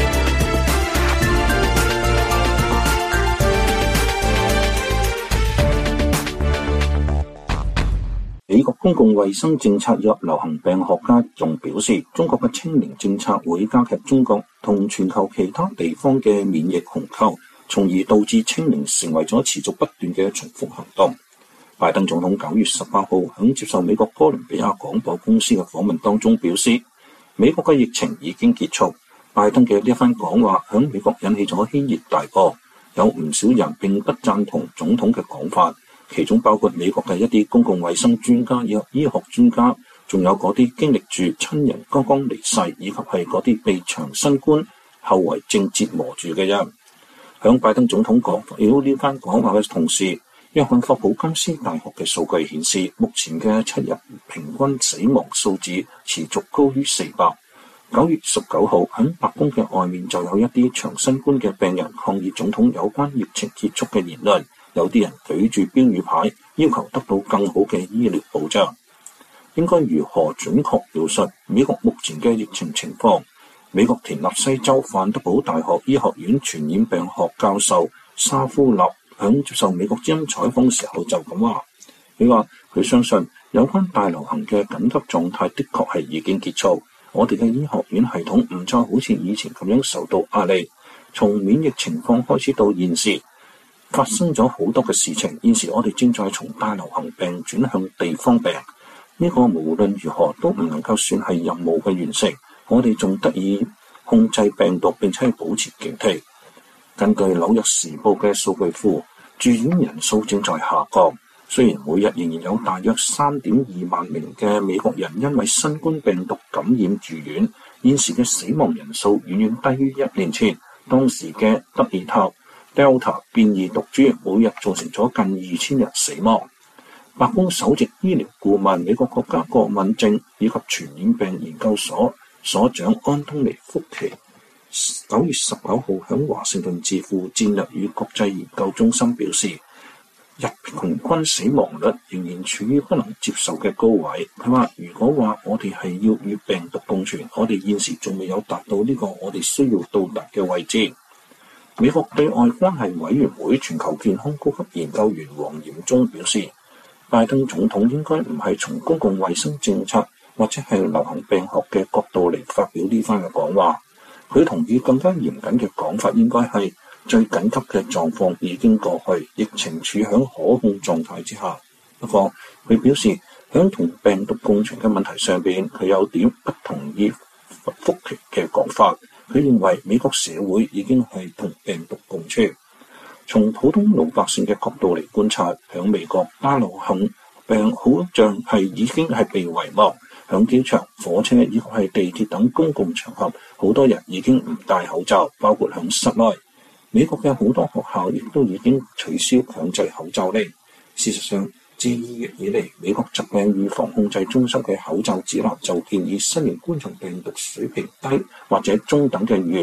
美國公共衛生政策及流行病學家仲表示，中國嘅清零政策會加劇中國同全球其他地方嘅免疫鴻溝，從而導致清零成為咗持續不斷嘅重複行動。拜登總統九月十八號喺接受美國哥倫比亞廣播公司嘅訪問當中表示，美國嘅疫情已經結束。拜登嘅呢一番講話喺美國引起咗軒然大波，有唔少人並不贊同總統嘅講法。其中包括美國嘅一啲公共衛生專家以及醫學專家，仲有嗰啲經歷住親人剛剛離世，以及係嗰啲被長新冠後遺症折磨住嘅人。響拜登總統講了呢番講話嘅同時，約翰霍普金斯大學嘅數據顯示，目前嘅七日平均死亡數字持續高於四百。九月十九號喺白宮嘅外面就有一啲長新冠嘅病人抗議總統有關疫情結束嘅言論。有啲人舉住標語牌，要求得到更好嘅醫療保障。應該如何準確描述美國目前嘅疫情情況？美國田納西州范德堡大學醫學院傳染病學教授沙夫納響接受美國之音採訪時候就咁話，佢話佢相信有關大流行嘅緊急狀態的確係已經結束，我哋嘅醫學院系統唔再好似以前咁樣受到壓力。從免疫情況開始到現時，發生咗好多嘅事情，現時我哋正在從大流行病轉向地方病，呢個無論如何都唔能夠算係任務嘅完成，我哋仲得以控制病毒並且保持警惕。根據紐約時報嘅數據庫，住院人數正在下降，雖然每日仍然有大約三點二萬名嘅美國人因為新冠病毒感染住院，現時嘅死亡人數遠遠低於一年前當時嘅德爾塔Delta 變異毒株每日造成咗近二千人死亡。白宮首席醫療顧問、美國國家過敏症以及傳染病研究所所長安東尼福奇九月十九號響華盛頓智庫戰略與國際研究中心表示，日平均死亡率仍然處於不能接受嘅高位。佢話，如果話我哋係要與病毒共存，我哋現時仲未有達到呢個我哋需要到達嘅位置。美國對外關係委員會全球健康高級研究員黃炎忠表示，拜登總統應該唔係從公共衛生政策或者係流行病學嘅角度嚟發表呢番嘅講話。佢同意更加嚴謹嘅講法應該係最緊急嘅狀況已經過去，疫情處響可控狀態之下。不過佢表示響同病毒共存嘅問題上邊，佢有點不同意福奇嘅講法。佢認為美國社會已經係同病毒共存。從普通老百姓嘅角度嚟觀察，響美國大流行病好像係已經係被遺忘。響機場、火車以及係地鐵等公共場合，好多人已經唔戴口罩，包括響室內。美國嘅好多學校亦都已經取消強制口罩令。事實上，自二月以嚟，美國疾病預防控制中心嘅口罩指南就建議新型冠狀病毒水平低或者中等嘅縣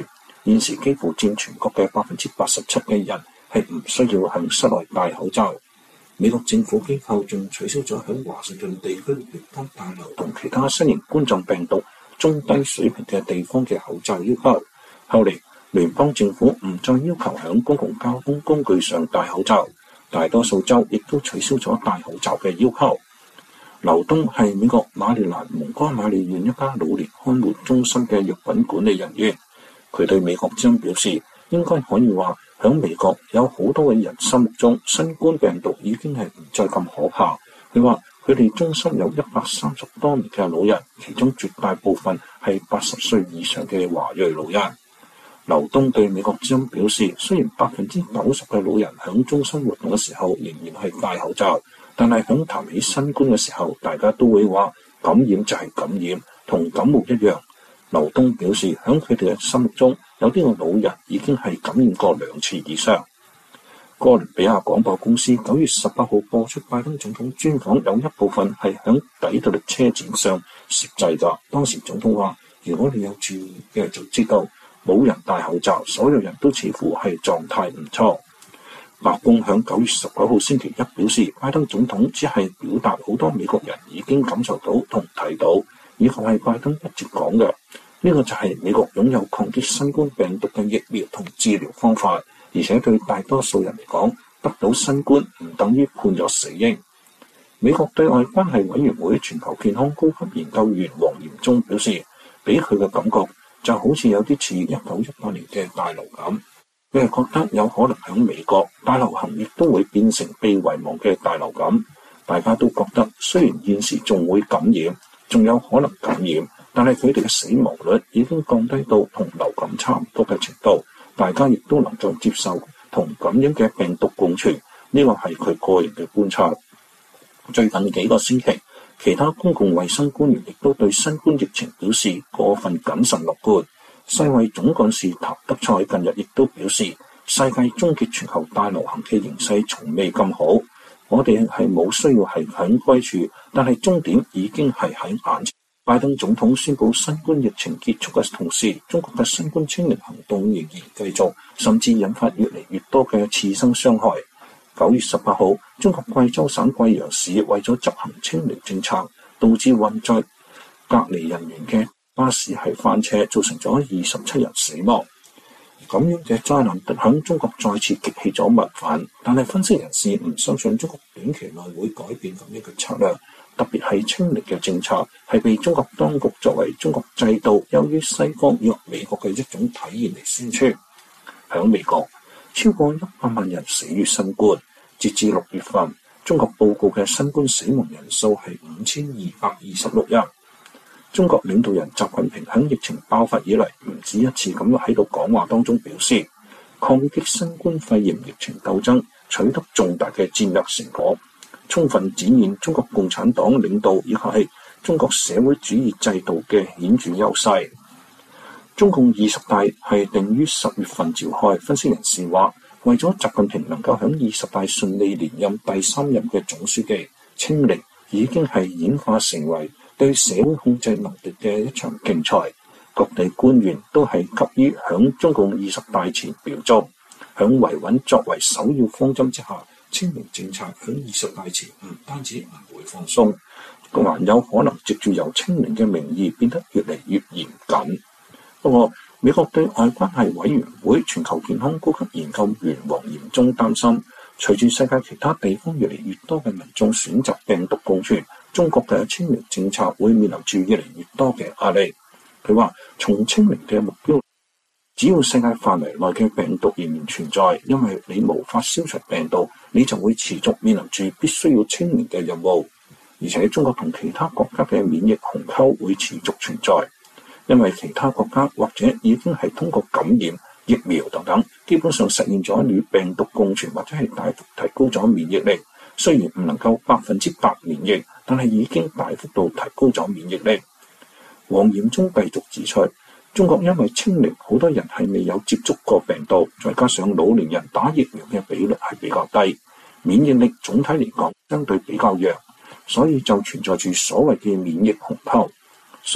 現時幾乎佔全國嘅百分之八十七嘅人係唔需要喺室內戴口罩。美國政府機構仲取消咗喺華盛頓地區聯邦大樓同其他新型冠狀病毒中低水平嘅地方嘅口罩要求。後嚟聯邦政府唔再要求喺公共交通工具上戴口罩，大多數州亦都取消咗戴口罩嘅要求。劉東係美國馬里蘭蒙哥馬利縣一家老年看護中心嘅藥品管理人員，佢對美國之音表示，應該可以話喺美國有好多嘅人心目中新冠病毒已經係唔再咁可怕。佢話佢哋中心有一百三十多名嘅老人，其中絕大部分係八十歲以上嘅華裔老人。劉東對美國之音表示，雖然百分之九十嘅老人喺中心活動嘅時候仍然係戴口罩，但係喺談起新冠嘅時候，大家都會話感染就係感染，同感冒一樣。劉東表示，喺佢哋嘅心目中，有啲個老人已經係感染過兩次以上。哥倫比亞廣播公司九月十八號播出拜登總統專訪，有一部分係喺底特律車展上攝製㗎。當時總統話：如果你有注意嘅就知道，冇人戴口罩，所有人都似乎係狀態唔錯。白宮響九月十九號星期一表示，拜登總統只係表達好多美國人已經感受到同睇到，以及係拜登一直講嘅，呢個就係美國擁有抗擊新冠病毒嘅疫苗同治療方法，而且對大多數人嚟講，得到新冠唔等於判咗死刑。美國對外關係委員會全球健康高級研究員黃炎忠表示，俾佢嘅感覺就好似有啲似一九一八年嘅大流感。佢係覺得有可能喺美國大流行亦都會變成被遺忘嘅大流感。大家都覺得雖然現時仲會感染，仲有可能感染，但係佢哋嘅死亡率已經降低到同流感差唔多嘅程度，大家亦都能夠接受同咁樣嘅病毒共存。呢個係佢個人嘅觀察。最近幾個星期，其他公共衛生官員亦都對新冠疫情表示過分謹慎樂觀。世衛總幹事譚德塞近日亦都表示，世界終結全球大流行嘅形勢從未咁好。我哋係冇需要係喺歸處，但係終點已經係喺眼前。拜登總統宣布新冠疫情結束嘅同時，中國嘅新冠清零行動仍然繼續，甚至引發越嚟越多嘅次生傷害。九月十八號，中國貴州省貴陽市為咗執行清零政策，導致運載隔離人員嘅巴士係翻車，造成咗二十七人死亡。咁樣嘅災難響中國再次激起咗民憤，但係分析人士唔相信中國短期內會改變咁樣嘅策略，特別係清零嘅政策係被中國當局作為中國制度優於西方與美國嘅一種體現嚟宣傳。響美國，超過一百萬人死於新冠，截至六月份，中國報告嘅新冠死亡人數係五千二百二十六人。中國領導人習近平喺疫情爆發以嚟唔止一次咁喺度講話當中表示，抗擊新冠肺炎疫情鬥爭取得重大嘅戰略成果，充分展現中國共產黨領導以及係中國社會主義制度嘅顯著優勢。中共二十大係定於十月份召開，分析人士話，為咗習近平能夠喺二十大順利連任第三任嘅總書記，清零已經係演化成為對社會控制能力嘅一場競賽。各地官員都係急於響中共二十大前表忠，響維穩作為首要方針之下，清零政策響二十大前唔單止唔會放鬆，還有可能藉住由清零嘅名義變得越嚟越嚴謹。不過，美國對外關係委員會全球健康高級研究員黃炎忠擔心，隨住世界其他地方越嚟越多嘅民眾選擇病毒共存，中國嘅清零政策會面臨住越嚟越多嘅壓力。佢話，從清零嘅目標，只要世界範圍內嘅病毒仍然存在，因為你無法消除病毒，你就會持續面臨住必須要清零嘅任務。而且中國同其他國家嘅免疫鴻溝會持續存在。因為其他國家或者已經係通過感染、疫苗等等，基本上實現咗與病毒共存，或者係大幅提高咗免疫力。雖然唔能夠百分之百免疫，但係已經大幅度提高咗免疫力。黃炎忠繼續指出，中國因為清零，好多人係未有接觸過病毒，再加上老年人打疫苗嘅比率係比較低，免疫力總體嚟講相對比較弱，所以就存在住所謂嘅免疫鴻溝。所以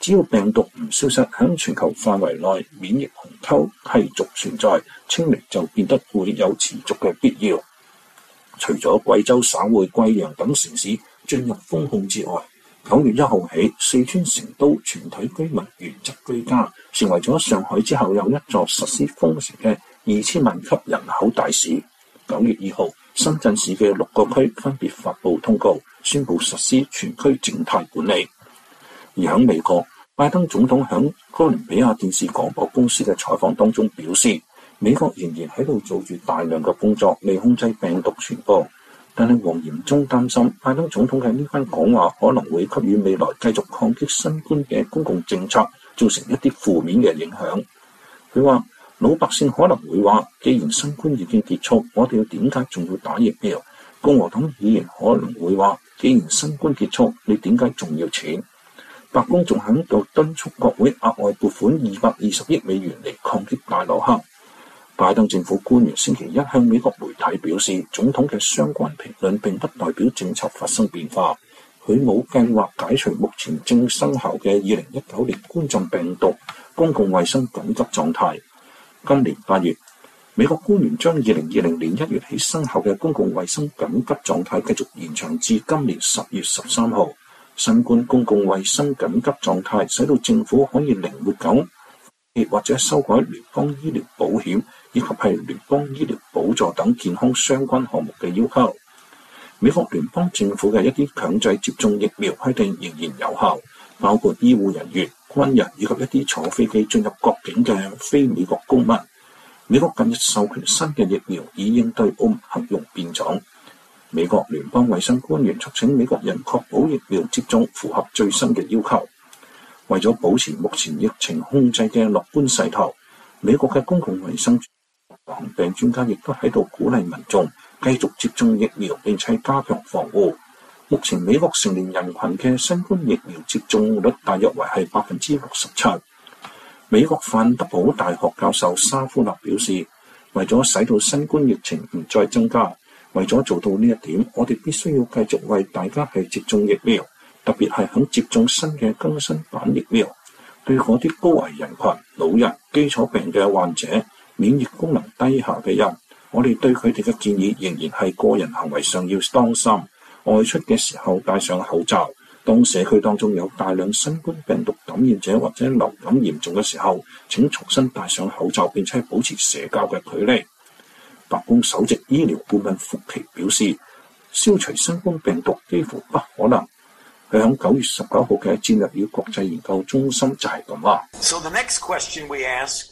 只要病毒唔消失，喺全球範圍內免疫鴻溝繼續存在，清零就變得會有持續嘅必要。除咗貴州省會貴陽等城市進入封控之外，九月一號起，四川成都全體居民原則居家，成為咗上海之後又一座實施封城嘅二千萬級人口大市。九月二號，深圳市嘅六個區分別發布通告，宣布實施全區靜態管理。而喺美國，拜登總統喺哥倫比亞電視廣播公司嘅採訪當中表示，美國仍然喺度做住大量嘅工作，未控制病毒傳播。但係黃嚴中擔心，拜登總統嘅呢番講話可能會給予未來繼續抗擊新冠嘅公共政策造成一啲負面嘅影響。佢話，老百姓可能會話，既然新冠已經結束，我哋要點解仲要打疫苗？共和黨議員可能會話，既然新冠結束，你點解仲要錢？白宮仲喺度敦促國會額外撥款二百二十億美元嚟抗擊大流行。拜登政府官員星期一向美國媒體表示，總統嘅相關評論並不代表政策發生變化。佢冇計劃解除目前正生效嘅二零一九年冠狀病毒公共衛生緊急狀態。今年八月，美國官員將二零二零年一月起生效嘅公共衛生緊急狀態繼續延長至今年十月十三號。新冠公共衛生緊急狀態使到政府可以靈活咁或者修改聯邦醫療保險以及係聯邦醫療補助等健康相關項目嘅要求。美國聯邦政府嘅一啲強制接種疫苗規定仍然有效，包括醫護人員、軍人以及一啲坐飛機進入國境嘅非美國公民。美國近日授權新嘅疫苗以應對奧密克戎變種。美國聯邦衛生官員促請美國人確保疫苗接種符合最新嘅要求。為咗保持目前疫情控制嘅樂觀勢頭，美國嘅公共衛生流行病專家亦都喺度鼓勵民眾繼續接種疫苗，並且加強防護。目前美國成年人群嘅新冠疫苗接種率大約為係百分之六十七。美國范德堡大學教授沙夫納表示，為咗使到新冠疫情唔再增加，為咗做到呢一點，我哋必須要繼續為大家係接種疫苗。特別係響接種新嘅更新版疫苗，對嗰啲高危人群、老人、基礎病嘅患者、免疫功能低下嘅人，我哋對佢哋嘅建議仍然係個人行為上要當心，外出嘅時候戴上口罩。當社區當中有大量新冠病毒感染者或者流感嚴重嘅時候，請重新戴上口罩，並且保持社交嘅距離。白宮首席醫療顧問福奇表示，消除新冠病毒幾乎不可能。佢喺九月十九號嘅戰略與國際研究中心就係咁話。 So the next question we ask,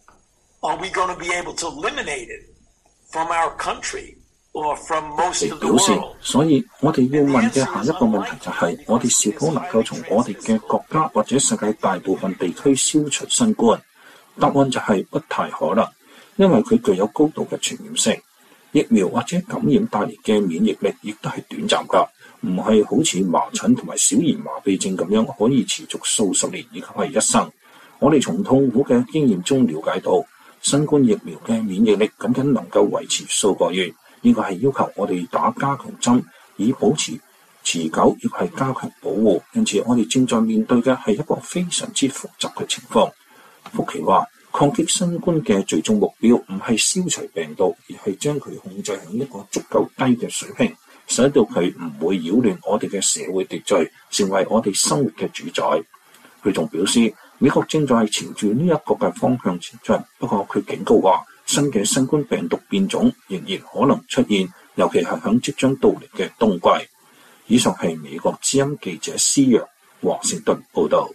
are we going to be able to eliminate it from our country or from most of the world？ 所以我哋要問嘅下一個問題就係、是，我哋是否能夠從我哋嘅國家或者世界大部分地區消除新冠？答案就係不太可能，因為佢具有高度嘅傳染性。疫苗或者感染帶嚟嘅免疫力亦都係短暫㗎。唔係好似麻疹同埋小兒麻痹症咁樣可以持續數十年以及係一生。我哋從痛苦嘅經驗中了解到，新冠疫苗嘅免疫力僅僅能夠維持數個月，呢個係要求我哋打加強針以保持持久，亦係加強保護。因此，我哋正在面對嘅係一個非常之複雜嘅情況。福奇話，抗擊新冠嘅最終目標唔係消除病毒，而係將佢控制喺一個足夠低嘅水平，使到佢唔會擾亂我哋嘅社會秩序，成為我哋生活嘅主宰。佢仲表示，美國正在朝住呢一個嘅方向前進，不過佢警告話，新嘅新冠病毒變種仍然可能出現，尤其係響即將到嚟嘅冬季。以上係美國之音記者施陽華盛頓報道。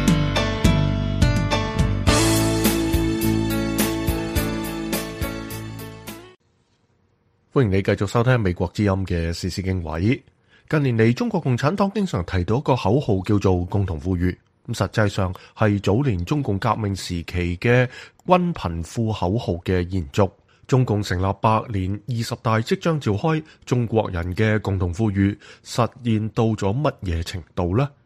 歡迎你繼續收聽美國之音嘅時事經緯。近年嚟，中國共產黨經常提到一個口號叫做共同富裕，咁實際上係早年中共革命時期嘅均貧富口號嘅延續。中共成立百年，二十大即將召開，中國人嘅共同富裕實現到咗乜嘢程度呢？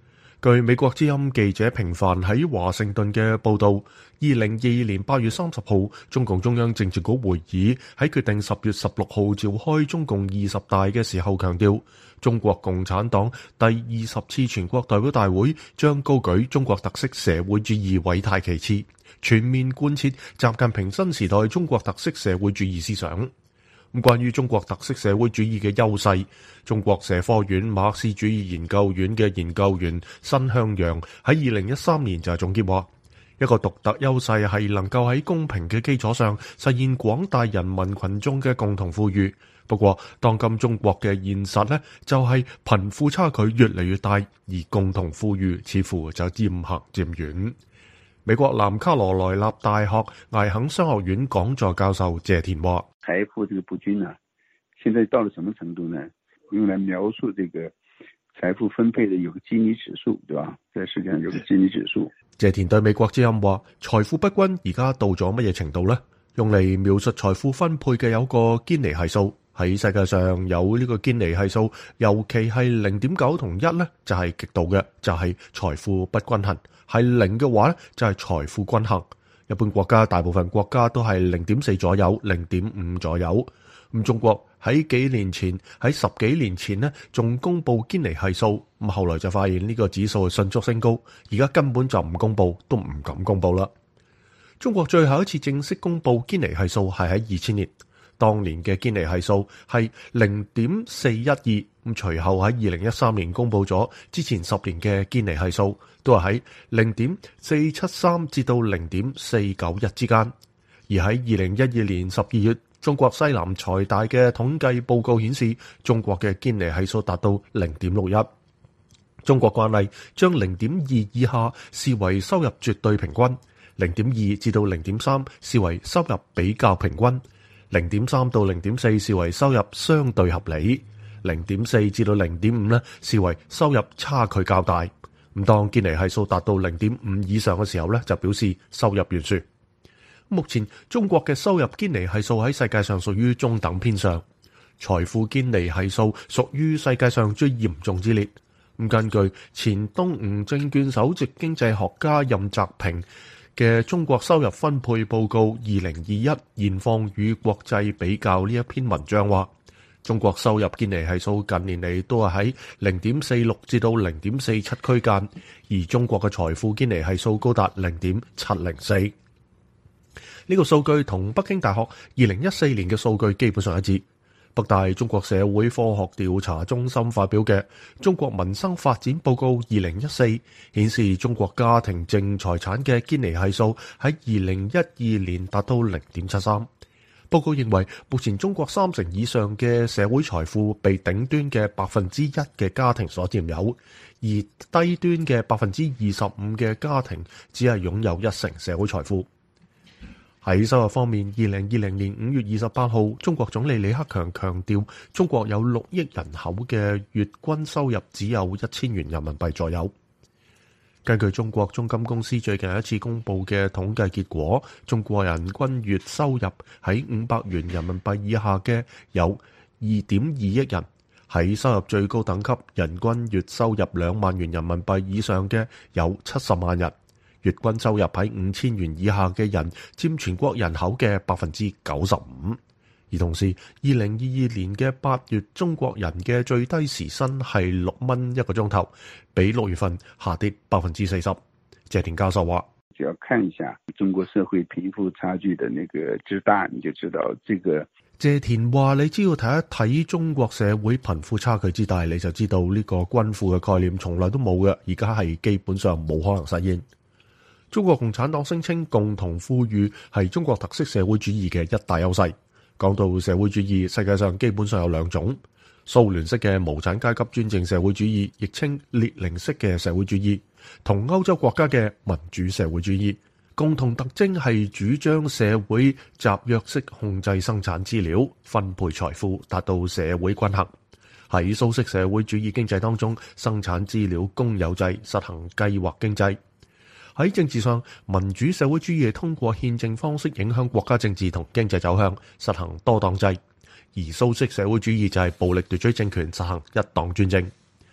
據美國之音記者平凡喺華盛頓嘅報導，二零二二年八月三十號，中共中央政治局會議喺決定十月十六號召開中共二十大嘅時候強調，中國共產黨第二十次全國代表大會將高舉中國特色社會主義偉大旗幟，全面貫徹習近平新時代中國特色社會主義思想。咁關於中國特色社會主義嘅優勢，中國社科院馬克思主義研究院嘅研究員申向陽喺二零一三年就係總結話，一個獨特優勢係能夠喺公平嘅基礎上實現廣大人民群眾嘅共同富裕。不過，當今中國嘅現實呢，就係貧富差距越嚟越大，而共同富裕似乎就漸行漸遠。美國南卡羅來納大學艾肯商學院講座教授謝田話： 財富這個不均啊，現在到了什麼程度呢？用來描述這個財富分配的有個基尼指數，對吧？在世界上有個基尼指數。 謝田對美國之音話：財富不均而家到咗乜嘢程度呢？用嚟描述財富分配嘅有個堅尼係數，喺世界上有呢個堅尼係數，尤其係零點九同一呢，就係極度嘅，就係財富不均衡；係零嘅話呢，就係財富均衡。一般國家大部分國家都係零點四左右，零點五左右。咁中國喺幾年前，喺十幾年前呢，仲公布堅尼係數，咁後來就發現呢個指數迅速升高，而家根本就唔公布，都唔敢公布啦。中國最後一次正式公布堅尼係數係喺二千年，當年嘅堅尼係數係零點四一二，咁隨後喺二零一三年公布咗之前十年嘅堅尼係數，都係喺零點四七三至到零點四九一之間。而喺二零一二年十二月，中國西南財大嘅統計報告顯示，中國嘅堅尼係數達到零點六一。中國慣例將零點二以下視為收入絕對平均，零點二至到零點三視為收入比較平均，零點三到零點四視為收入相對合理，零點四至到零點五呢視為收入差距較大。咁當堅尼係數達到零點五以上嘅時候呢，就表示收入懸殊。目前中國嘅收入堅尼係數喺世界上屬於中等偏上，財富堅尼係數屬於世界上最嚴重之列。咁根據前東吳證券首席經濟學家任澤平嘅《中國收入分配報告二零二一現況與國際比較》呢一篇文章話，中國收入堅尼係數近年嚟都係喺零點四六至到零點四七區間，而中國嘅財富堅尼係數高達零點七零四。呢個數據同北京大學二零一四年嘅數據基本上一致。北大中國社會科學調查中心發表嘅《中國民生發展報告二零一四》顯示，中國家庭淨財產嘅堅尼係數喺二零一二年達到零點七三。報告認為，目前中國三成以上嘅社會財富被頂端嘅百分之一嘅家庭所佔有，而低端嘅百分之二十五嘅家庭只係擁有一成社會財富。喺收入方面，二零二零年五月二十八號，中國總理李克強強調，中國有六億人口嘅月均收入只有一千元人民幣左右。根據中國中金公司最近一次公布嘅統計結果，中國人均月收入喺五百元人民幣以下嘅有二點二億人，喺收入最高等級人均月收入兩萬元人民幣以上嘅有七十萬人。月均收入喺五千元以下嘅人佔全國人口嘅百分之九十五，而同時，二零二二年嘅八月，中國人嘅最低時薪係六蚊一個鐘頭，比六月份下跌百分之四十。謝田教授話： 只要看一下中國社會貧富差距的那個之大，你就知道這個。 謝田話：你只要睇一睇中國社會貧富差距之大，你就知道呢個均富嘅概念從來都冇嘅，而家係基本上冇可能實現。中國共產黨聲稱共同富裕係中國特色社會主義嘅一大優勢。講到社會主義，世界上基本上有兩種：蘇聯式嘅無產階級專政社會主義，亦稱列寧式嘅社會主義，同歐洲國家嘅民主社會主義。共同特徵係主張社會集約式控制生產資料、分配財富，達到社會均衡。喺蘇式社會主義經濟當中，生產資料公有制，實行計劃經濟。喺政治上，民主社會主義通過憲政方式影響國家政治同經濟走向，實行多黨制；而蘇式社會主義就係暴力奪取政權，實行一黨專政。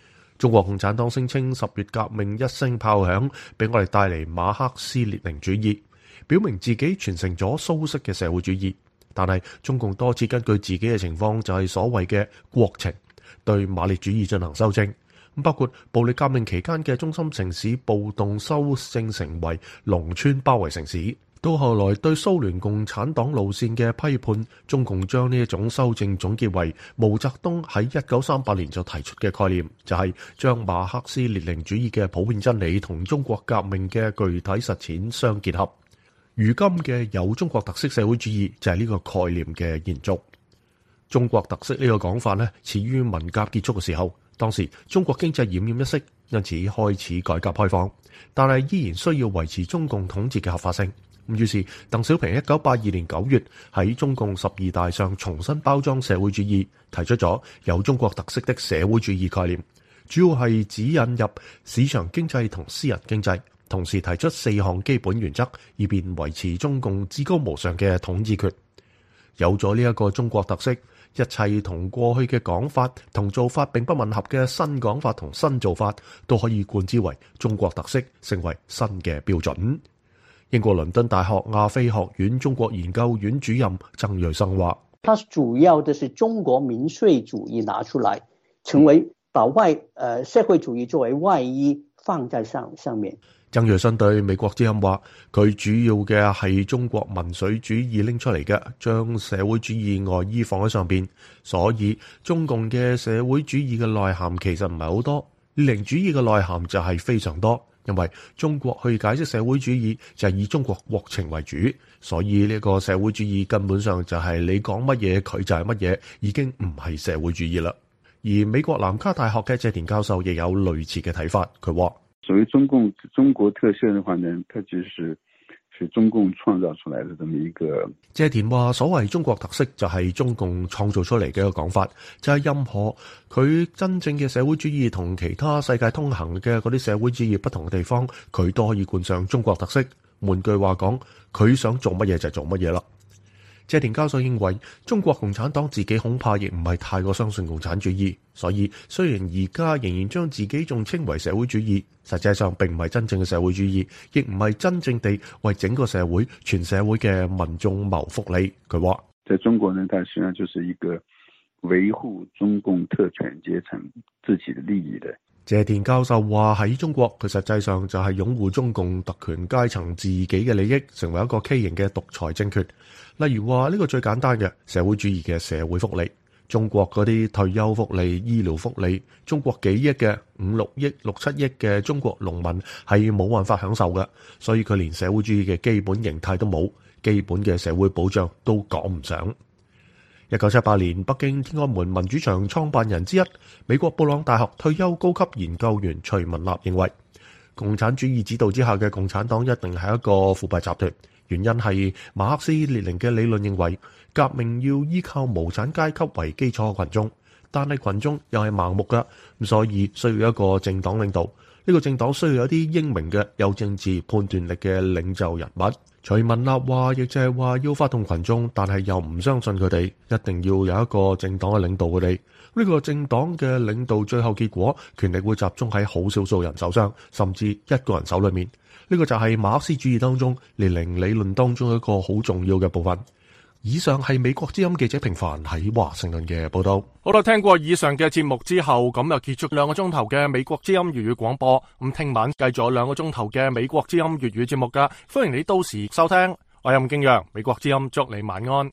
中國共產黨聲稱十月革命一聲炮響，俾我哋帶嚟馬克思列寧主義，表明自己傳承咗蘇式嘅社會主義。但係中共多次根據自己嘅情況，就係所謂嘅國情，對馬列主義進行修正。包括暴力革命期間嘅中心城市暴動修正成為農村包圍城市，到後來對蘇聯共產黨路線嘅批判，中共將呢一種修正總結為毛澤東喺一九三八年就提出嘅概念，就係將馬克思列寧主義嘅普遍真理同中國革命嘅具體實踐相結合。如今嘅有中國特色社會主義就係呢個概念嘅延續。中國特色呢個講法呢，始於文革結束嘅時候。當時中國經濟奄奄一息，因此開始改革開放，但係依然需要維持中共統治嘅合法性。於是鄧小平一九八二年九月喺中共十二大上重新包裝社會主義，提出咗有中國特色的社會主義概念，主要係指引入市場經濟同私人經濟，同時提出四項基本原則，以便維持中共至高無上嘅統治權。有咗呢一個中國特色，一切同過去嘅講法同做法並不吻合嘅新講法同新做法，都可以冠之為中國特色，成為新嘅標準。英國倫敦大學亞非學院中國研究院主任曾瑞生話： 它主要的是中國民粹主義拿出來，成為把外呃社會主義作為外衣放在上上面。 曾瑞生對美國之音話：佢主要嘅係中國民粹主義拎出嚟嘅，將社會主義外衣放喺上邊，所以中共嘅社會主義嘅內涵其實唔係好多，列寧主義嘅內涵就係非常多。因為中國去解釋社會主義就係以中國國情為主，所以呢個社會主義根本上就係你講乜嘢佢就係乜嘢，已經唔係社會主義啦。而美國南卡大學嘅謝田教授亦有類似嘅睇法，佢話： 所謂中共中國特色的話呢，它就是是中共創造出來的這麼一個。 謝田話：所謂中國特色就係中共創造出嚟嘅一個講法，就係、是、任何佢真正嘅社會主義同其他世界通行嘅嗰啲社會主義不同嘅地方，佢都可以冠上中國特色。換句話講，佢想做乜嘢就做乜嘢啦。謝田教授認為，中國共產黨自己恐怕亦唔係太過相信共產主義，所以雖然而家仍然將自己仲稱為社會主義，實際上並唔係真正嘅社會主義，亦唔係真正地為整個社會、全社會嘅民眾謀福利。佢話： 在中國呢，它實際上就是一個維護中共特權階層自己的利益的。 謝田教授話：喺中國，佢實際上就係擁護中共特權階層自己嘅利益，成為一個畸形嘅獨裁政權。例如話呢個最簡單嘅社會主義嘅社會福利，中國嗰啲退休福利、醫療福利，中國幾億嘅五六億、六七億嘅中國農民係冇辦法享受嘅，所以佢連社會主義嘅基本形態都冇，基本嘅社會保障都講唔上。一九七八年，北京天安門民主牆創辦人之一、美國布朗大學退休高級研究員徐文立認為，共產主義指導之下嘅共產黨一定係一個腐敗集團。原因係馬克思列寧嘅理論認為，革命要依靠無產階級為基礎群眾，但係群眾又係盲目㗎，所以需要一個政黨領導。呢個政黨需要有啲英明嘅、有政治判斷力嘅領袖人物。徐文立話，亦就係話要發動群眾，但係又唔相信佢哋，一定要有一個政黨嘅領導佢哋。呢個政黨嘅領導最後結果，權力會集中喺好少數人手上，甚至一個人手裏面。呢個就係馬克思主義當中列寧理論當中一個好重要嘅部分。以上係美國之音記者平凡喺華盛頓嘅報道。 好啦，聽過以上嘅節目之後，咁就結束兩個鐘頭嘅美國之音粵語廣播。咁聽晚繼續兩個鐘頭嘅美國之音粵語節目噶，歡迎你到時收聽。我係任敬陽，美國之音祝你晚安。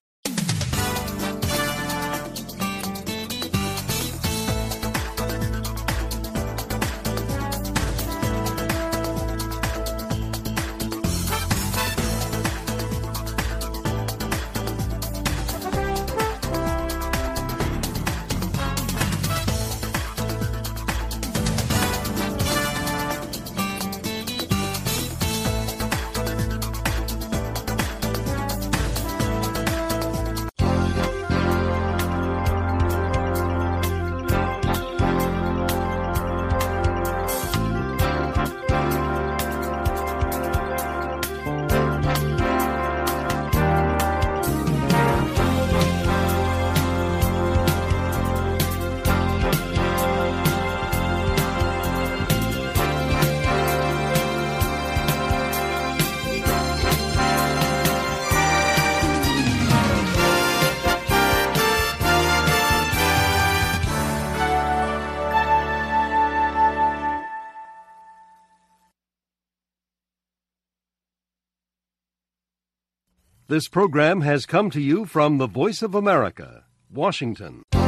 This program has come to you from the Voice of America, Washington.